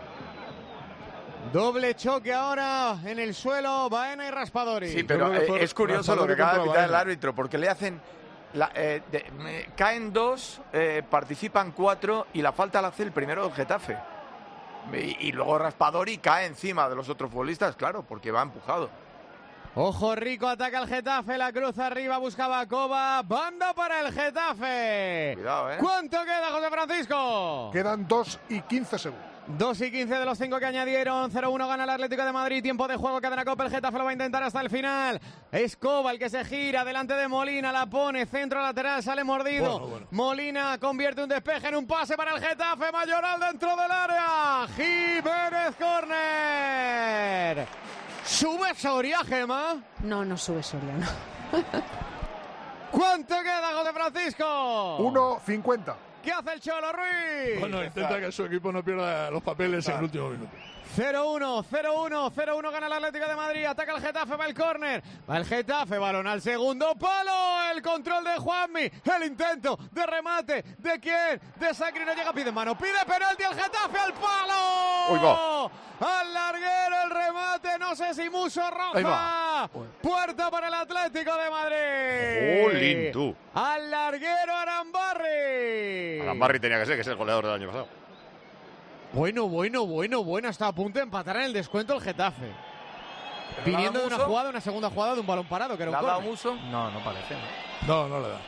Doble choque ahora en el suelo, Baena y Raspadori. Sí, pero creo que eh, fue es curioso lo que Raspadori acaba de contra pitar el Baena. árbitro, porque le hacen... la- eh, de- me- caen dos, eh, participan cuatro y la falta la hace el primero del Getafe. Y, y luego Raspadori cae encima de los otros futbolistas, claro, porque va empujado. Ojo Rico, ataca el Getafe, la cruz arriba, buscaba Coba, banda para el Getafe. Cuidado, ¿eh? ¿Cuánto queda, José Francisco? Quedan dos y quince segundos. dos y quince de los cinco que añadieron. cero uno gana el Atlético de Madrid. Tiempo de juego, cadena Copa. El Getafe lo va a intentar hasta el final. Es Coba el que se gira delante de Molina. La pone centro lateral. Sale mordido. Bueno, bueno. Molina convierte un despeje en un pase para el Getafe. Mayoral dentro del área. Jiménez Corner. Sube Soria, Gema. No, no sube Soria, no. ¿Cuánto queda, José Francisco? uno cincuenta. ¿Qué hace el Cholo Ruiz? Bueno, intenta que su equipo no pierda los papeles en el último minuto. cero uno, cero uno, cero uno gana el Atlético de Madrid, ataca el Getafe, va el córner, va el Getafe, balón al segundo palo, el control de Juanmi, el intento de remate, ¿de quién? De Sacri, no llega, pide mano, pide penalti el Getafe al palo. Uy, va. Al larguero el remate, no sé si Muso Ahí roja, va. puerta para el Atlético de Madrid. Jolín, tú. Al larguero Arambarri. Arambarri tenía que ser, que es el goleador del año pasado. Bueno, bueno, bueno, bueno, está a punto de empatar en el descuento el Getafe. Viniendo de una jugada, una segunda jugada de un balón parado, que era un ¿Le ha dado córner. Muso? No, no parece. No, no le da.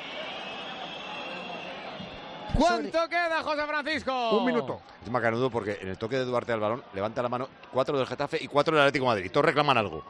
¿Cuánto queda, José Francisco? Un minuto. Es macanudo porque en el toque de Duarte al balón levanta la mano cuatro del Getafe y cuatro del Atlético de Madrid. Todos reclaman algo.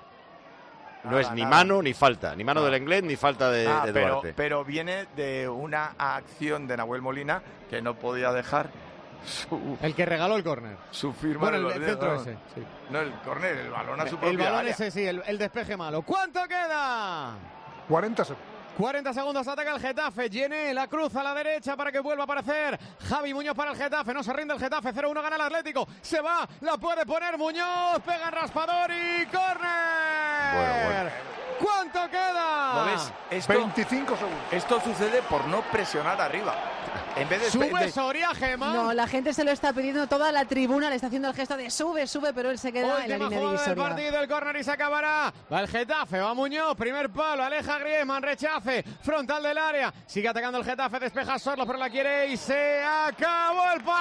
No Nada, es ni nada. mano ni falta. Ni mano No. del inglés ni falta de, Ah, de pero, Duarte. pero viene de una acción de Nahuel Molina que no podía dejar su, El que regaló el córner. su firma. Bueno, en el, los el dedos, centro ¿no? ese. Sí. No, el córner, el balón a su El propia balón área. ese, sí, el, el despeje malo. ¿Cuánto queda? cuarenta segundos. cuarenta segundos, ataca el Getafe. Llene la cruz a la derecha para que vuelva a aparecer Javi Muñoz para el Getafe. No se rinde el Getafe. cero uno gana el Atlético. Se va, la puede poner Muñoz. Pega en raspador y córner. Bueno, bueno. ¿Cuánto queda? ¿No ves? Esto, veinticinco segundos. Esto sucede por no presionar arriba. En vez de... Sube de- Soria, Gemma. No, la gente se lo está pidiendo, toda la tribuna le está haciendo el gesto de sube, sube, pero él se queda en la Última línea jugada del divisoria. partido, el córner y se acabará. Va el Getafe, va Muñoz, primer palo, aleja Griezmann, rechace, frontal del área. Sigue atacando el Getafe, despeja Sorlo, pero la quiere y se acabó el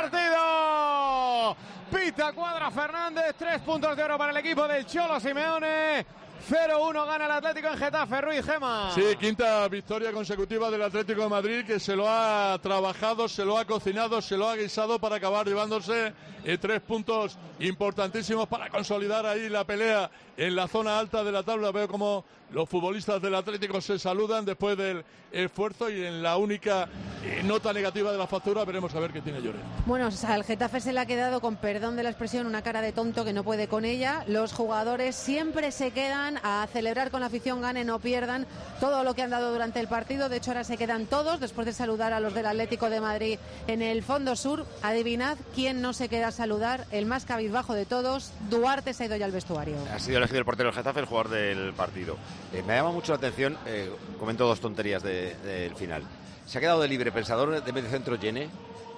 partido. Pita Cuadra Fernández, tres puntos de oro para el equipo del Cholo Simeone. cero uno gana el Atlético en Getafe, Ruiz, Gema. Sí, quinta victoria consecutiva del Atlético de Madrid, que se lo ha trabajado, se lo ha cocinado, se lo ha guisado para acabar llevándose eh, tres puntos importantísimos para consolidar ahí la pelea en la zona alta de la tabla. Veo como los futbolistas del Atlético se saludan después del esfuerzo y en la única eh, nota negativa de la factura veremos a ver qué tiene Lloret. Bueno, o sea, al Getafe se le ha quedado, con perdón de la expresión, una cara de tonto que no puede con ella. Los jugadores siempre se quedan a celebrar con la afición, ganen o pierdan, todo lo que han dado durante el partido. De hecho, ahora se quedan todos, después de saludar a los del Atlético de Madrid en el fondo sur. Adivinad quién no se queda a saludar, el más cabizbajo de todos. Duarte se ha ido ya al vestuario. Ha sido elegido el portero del Getafe, el jugador del partido. Eh, me llama mucho la atención, eh, comento dos tonterías del de, de final. Se ha quedado de libre pensador de medio centro Llené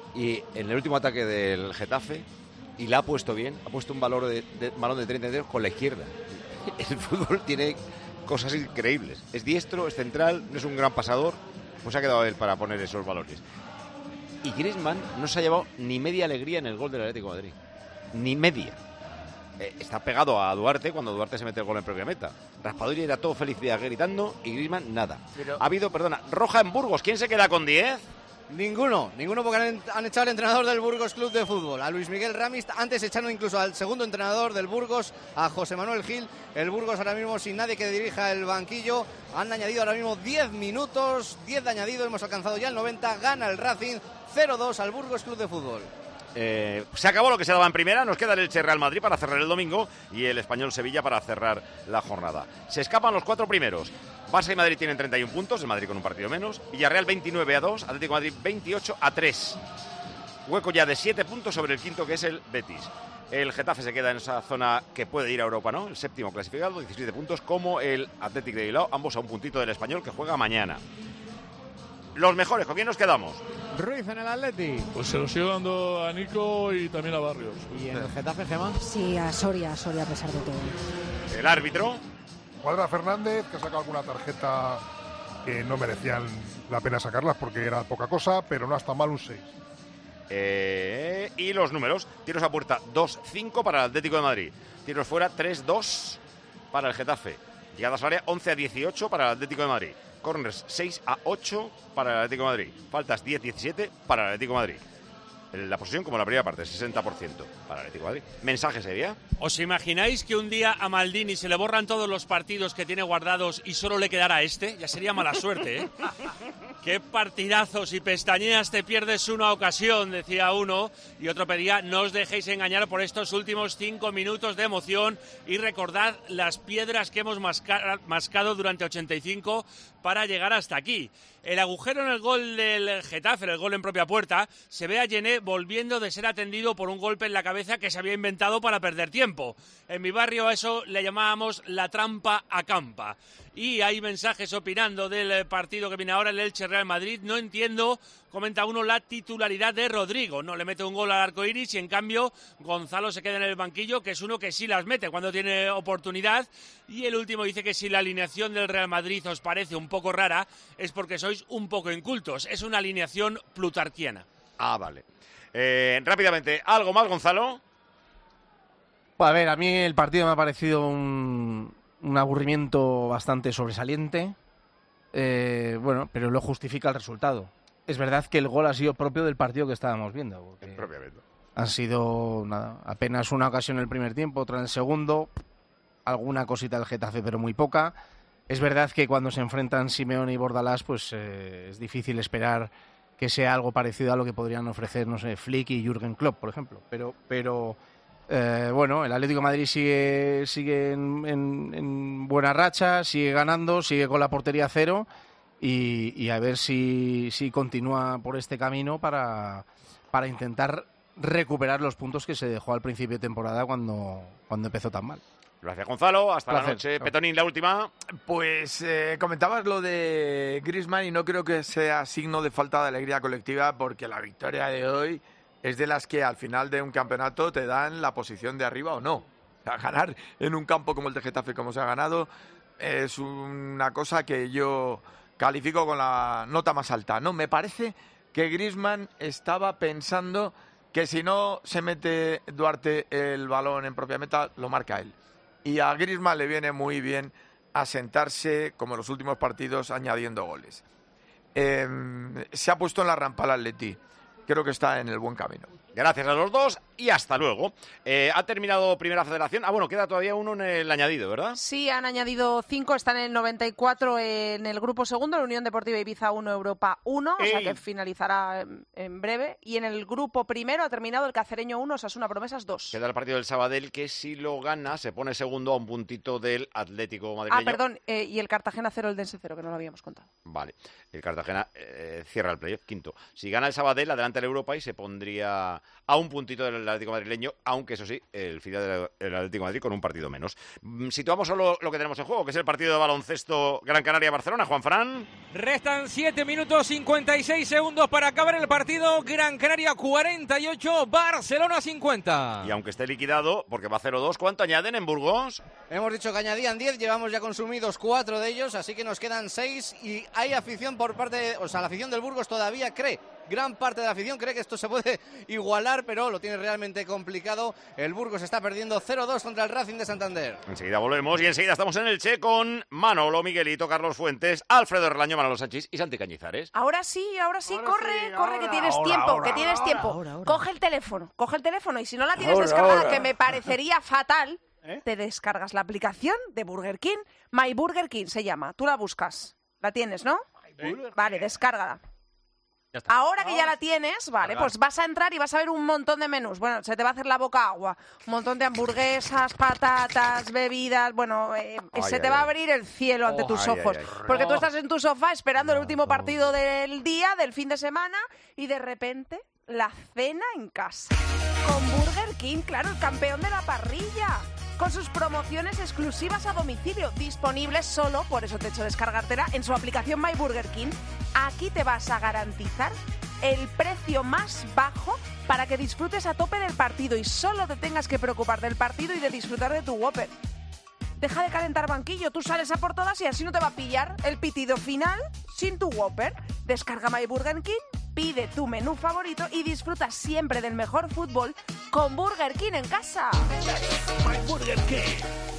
y en el último ataque del Getafe y la ha puesto bien, ha puesto un valor de, de balón de treinta metros con la izquierda. El fútbol tiene cosas increíbles. Es diestro, es central, no es un gran pasador, pues ha quedado él para poner esos valores. Y Griezmann no se ha llevado ni media alegría en el gol del Atlético de Madrid. Ni media. Eh, está pegado a Duarte cuando Duarte se mete el gol en propia meta. Raspadori era todo felicidad gritando y Griezmann nada. Pero- Ha habido, perdona, roja en Burgos. ¿Quién se queda con diez? Ninguno, ninguno porque han, han echado al entrenador del Burgos Club de Fútbol, a Luis Miguel Ramis. Antes echaron incluso al segundo entrenador del Burgos, a José Manuel Gil. El Burgos ahora mismo sin nadie que dirija el banquillo. Han añadido ahora mismo diez minutos, diez de añadido, hemos alcanzado ya el noventa. Gana el Racing cero dos al Burgos Club de Fútbol. Eh, se acabó lo que se daba en primera, nos queda el Elche Real Madrid para cerrar el domingo y el Español Sevilla para cerrar la jornada. Se escapan los cuatro primeros. Barça y Madrid tienen treinta y uno puntos, el Madrid con un partido menos. Villarreal veintinueve a dos, Atlético de Madrid veintiocho a tres. Hueco ya de siete puntos sobre el quinto, que es el Betis. El Getafe se queda en esa zona que puede ir a Europa, ¿no? El séptimo clasificado, diecisiete puntos, como el Athletic de Bilbao, ambos a un puntito del Español, que juega mañana. Los mejores, ¿con quién nos quedamos? Ruiz en el Atleti. Pues se lo sigo dando a Nico y también a Barrios. ¿Y en el Getafe, Gemma? Sí, a Soria, a Soria a pesar de todo. El árbitro. Cuadra Fernández, que ha sacado alguna tarjeta que no merecían la pena sacarlas porque era poca cosa, pero no está mal un seis. Eh, y los números. Tiros a puerta dos cinco para el Atlético de Madrid. Tiros fuera tres dos para el Getafe. Llegadas al área once a dieciocho para el Atlético de Madrid. Corners seis a ocho para el Atlético de Madrid. Faltas diez a diecisiete para el Atlético de Madrid. La posesión como la primera parte, sesenta por ciento para el Atlético de Madrid. ¿Mensaje sería? ¿Os imagináis que un día a Maldini se le borran todos los partidos que tiene guardados y solo le quedara este? Ya sería mala suerte, ¿eh? Qué partidazos y pestañeas te pierdes una ocasión, decía uno, y otro pedía, no os dejéis engañar por estos últimos cinco minutos de emoción y recordad las piedras que hemos masca- mascado durante ochenta y cinco para llegar hasta aquí. El agujero en el gol del Getafe, el gol en propia puerta, se ve a Llené volviendo de ser atendido por un golpe en la cabeza que se había inventado para perder tiempo. En mi barrio a eso le llamábamos la trampa a campa. Y hay mensajes opinando del partido que viene ahora, el Elche Real Madrid. No entiendo, comenta uno, la titularidad de Rodrigo. No le mete un gol al arco iris y en cambio Gonzalo se queda en el banquillo, que es uno que sí las mete cuando tiene oportunidad. Y el último dice que si la alineación del Real Madrid os parece un poco rara, es porque sois un poco incultos. Es una alineación plutarquiana. Ah, vale. Eh, rápidamente, ¿algo más, Gonzalo? A ver, a mí el partido me ha parecido un, un aburrimiento bastante sobresaliente. Eh, bueno, pero lo justifica el resultado. Es verdad que el gol ha sido propio del partido que estábamos viendo. Propiamente. Han sido nada, apenas una ocasión en el primer tiempo, otra en el segundo, alguna cosita del Getafe, pero muy poca. Es verdad que cuando se enfrentan Simeone y Bordalás, pues eh, es difícil esperar que sea algo parecido a lo que podrían ofrecer, no sé, Flick y Jürgen Klopp, por ejemplo. Pero, pero eh, bueno, el Atlético de Madrid sigue, sigue en, en, en buena racha, sigue ganando, sigue con la portería cero y, y a ver si, si continúa por este camino para, para intentar recuperar los puntos que se dejó al principio de temporada cuando, cuando empezó tan mal. Gracias, Gonzalo. Hasta Placer. la noche. Petonín, la última. Pues eh, comentabas lo de Griezmann y no creo que sea signo de falta de alegría colectiva porque la victoria de hoy es de las que al final de un campeonato te dan la posición de arriba o no. O sea, ganar en un campo como el de Getafe, como se ha ganado, es una cosa que yo califico con la nota más alta, ¿no? Me parece que Griezmann estaba pensando que si no se mete Duarte el balón en propia meta, lo marca él. Y a Griezmann le viene muy bien asentarse, como en los últimos partidos, añadiendo goles. Eh, se ha puesto en la rampa el Atleti. Creo que está en el buen camino. Gracias a los dos y hasta luego. Eh, ha terminado Primera Federación. Ah, bueno, queda todavía uno en el añadido, ¿verdad? Sí, han añadido cinco, están en el noventa y cuatro en el grupo segundo, la Unión Deportiva Ibiza uno, Europa uno, o sea que finalizará en, en breve. Y en el grupo primero ha terminado el Cacereño uno, Osasuna Promesas dos. Queda el partido del Sabadell, que si lo gana se pone segundo a un puntito del Atlético madrileño. Ah, perdón, eh, y el Cartagena cero, el Dense cero, que no lo habíamos contado. Vale, el Cartagena eh, cierra el playoff, quinto. Si gana el Sabadell, adelante el Europa y se pondría a un puntito del Atlético madrileño, aunque eso sí, el final del Atlético de Madrid con un partido menos. Situamos solo lo que tenemos en juego, que es el partido de baloncesto Gran Canaria-Barcelona. Juan Fran. Restan siete minutos cincuenta y seis segundos para acabar el partido. Gran Canaria cuarenta y ocho, Barcelona cincuenta. Y aunque esté liquidado, porque va cero dos, ¿cuánto añaden en Burgos? Hemos dicho que añadían diez, llevamos ya consumidos cuatro de ellos, así que nos quedan seis y hay afición por parte, de, o sea, la afición del Burgos todavía cree, gran parte de la afición cree que esto se puede igualar, pero lo tiene realmente complicado. El Burgos está perdiendo cero dos contra el Racing de Santander. Enseguida volvemos y enseguida estamos en el Che con Manolo, Miguelito, Carlos Fuentes, Alfredo Erlaño, Manolo Sanchís y Santi Cañizares. Ahora sí, ahora sí, ahora corre, sí, corre, ahora, que tienes ahora, tiempo, ahora, que tienes ahora, tiempo. ahora, ahora. Coge el teléfono, coge el teléfono y si no la tienes Ahora, descargada, ahora. que me parecería fatal, ¿Eh? te descargas la aplicación de Burger King. My Burger King se llama, tú la buscas. La tienes, ¿no? Vale, descárgala. Ahora que ya la tienes, vale, pues vas a entrar y vas a ver un montón de menús. Bueno, se te va a hacer la boca agua. Un montón de hamburguesas, patatas, bebidas. Bueno, eh, Ay, se ay, te va a ay. abrir el cielo ante Oh, tus ay, ojos. ay, ay. Porque tú Oh. estás en tu sofá esperando el último partido del día, del fin de semana, y de repente la cena en casa. Con Burger King, claro, el campeón de la parrilla. Con sus promociones exclusivas a domicilio, disponibles solo, por eso te he hecho descargártela, en su aplicación My Burger King. Aquí te vas a garantizar el precio más bajo para que disfrutes a tope del partido y solo te tengas que preocupar del partido y de disfrutar de tu Whopper. Deja de calentar banquillo, tú sales a por todas y así no te va a pillar el pitido final sin tu Whopper. Descarga My Burger King, pide tu menú favorito y disfruta siempre del mejor fútbol con Burger King en casa. My Burger King.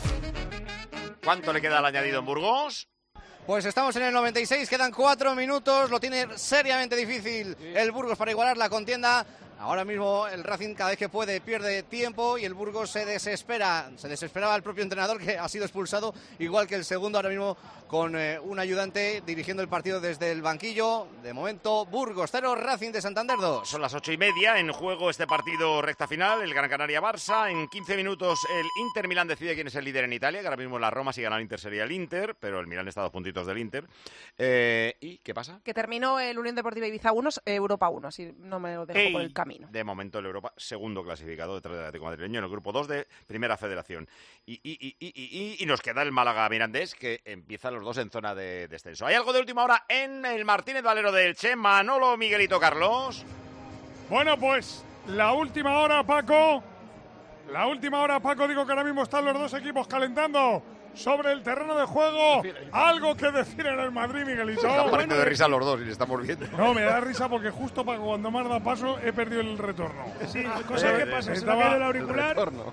¿Cuánto le queda al añadido en Burgos? Pues estamos en el noventa y seis, quedan cuatro minutos, lo tiene seriamente difícil el Burgos para igualar la contienda. Ahora mismo el Racing cada vez que puede pierde tiempo y el Burgos se desespera. Se desesperaba el propio entrenador que ha sido expulsado, igual que el segundo ahora mismo con eh, un ayudante dirigiendo el partido desde el banquillo. De momento Burgos cero, Racing de Santander dos. Son las ocho y media, en juego este partido recta final, el Gran Canaria-Barça. En quince minutos el Inter Milán decide quién es el líder en Italia, que ahora mismo la Roma, si gana el Inter sería el Inter, pero el Milán está a dos puntitos del Inter. Eh, ¿Y qué pasa? Que terminó el Unión Deportiva Ibiza uno, Europa uno, así no me lo dejo Ey, por el camino. De momento el Europa, segundo clasificado detrás del Atlético madrileño en el grupo dos de Primera Federación. Y, y, y, y, y, y nos queda el Málaga Mirandés, que empiezan los dos en zona de descenso. ¿Hay algo de última hora en el Martínez Valero del Che? Manolo, Miguelito, Carlos. Bueno, pues la última hora, Paco. La última hora, Paco, digo que ahora mismo están los dos equipos calentando sobre el terreno de juego. Algo que decir en el Madrid, Miguelito. Están pariendo de risa los dos y le estamos viendo. No, me da risa porque justo, Paco, cuando me has dado paso he perdido el retorno. Sí, cosa que pasa, se me ha caído el auricular.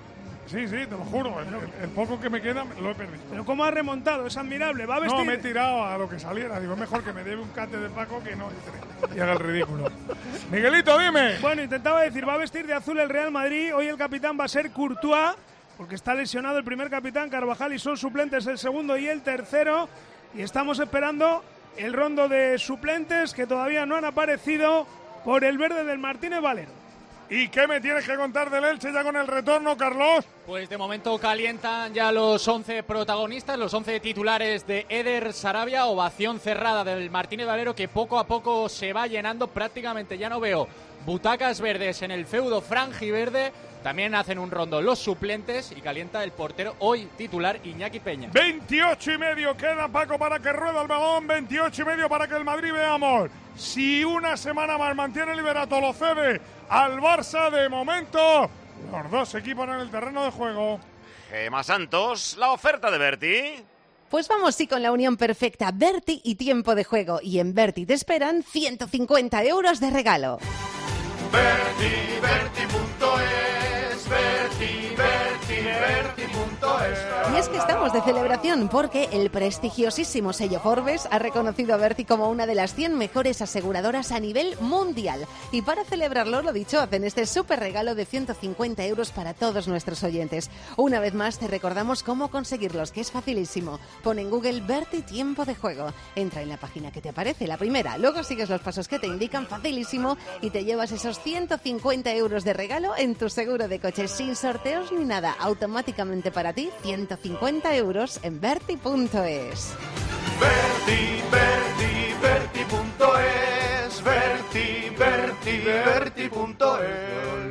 Sí, sí, te lo juro. El, el- el poco que me queda lo he perdido. Pero cómo ha remontado, es admirable. Va a vestir... No, me he tirado a lo que saliera. Digo, es mejor que me dé un cate de Paco que no entre y haga el ridículo. Miguelito, dime. Bueno, intentaba decir, va a vestir de azul el Real Madrid. Hoy el capitán va a ser Courtois, porque está lesionado el primer capitán, Carvajal, y son suplentes el segundo y el tercero. Y estamos esperando el rondo de suplentes que todavía no han aparecido por el verde del Martínez Valero. ¿Y qué me tienes que contar del Elche ya con el retorno, Carlos? Pues de momento calientan ya los once protagonistas, los once titulares de Eder Sarabia, ovación cerrada del Martínez Valero que poco a poco se va llenando, prácticamente ya no veo butacas verdes en el feudo franjiverde. También hacen un rondo los suplentes y calienta el portero hoy titular Iñaki Peña. veintiocho y medio queda, Paco, para que rueda el balón. veintiocho y medio para que el Madrid, veamos si una semana más mantiene el liderato, lo cede al Barça. De momento, los dos equipos en el terreno de juego. Gema Santos, la oferta de Berti. Pues vamos sí con la unión perfecta, Berti y tiempo de juego. Y en Berti te esperan ciento cincuenta euros de regalo. Berti, Berti punto es, Berti, Berti, Berti punto es. Y es que estamos de celebración porque el prestigiosísimo sello Forbes ha reconocido a Berti como una de las cien mejores aseguradoras a nivel mundial. Y para celebrarlo, lo dicho, hacen este súper regalo de ciento cincuenta euros para todos nuestros oyentes. Una vez más te recordamos cómo conseguirlos, que es facilísimo. Pon en Google Berti tiempo de juego. Entra en la página que te aparece, la primera. Luego sigues los pasos que te indican, facilísimo, y te llevas esos ciento cincuenta euros de regalo en tu seguro de coche, sin sorteos ni nada, automáticamente para ti, ciento cincuenta euros en Berti punto es. Berti, Berti, Berti punto es, Berti, Berti, Berti punto es.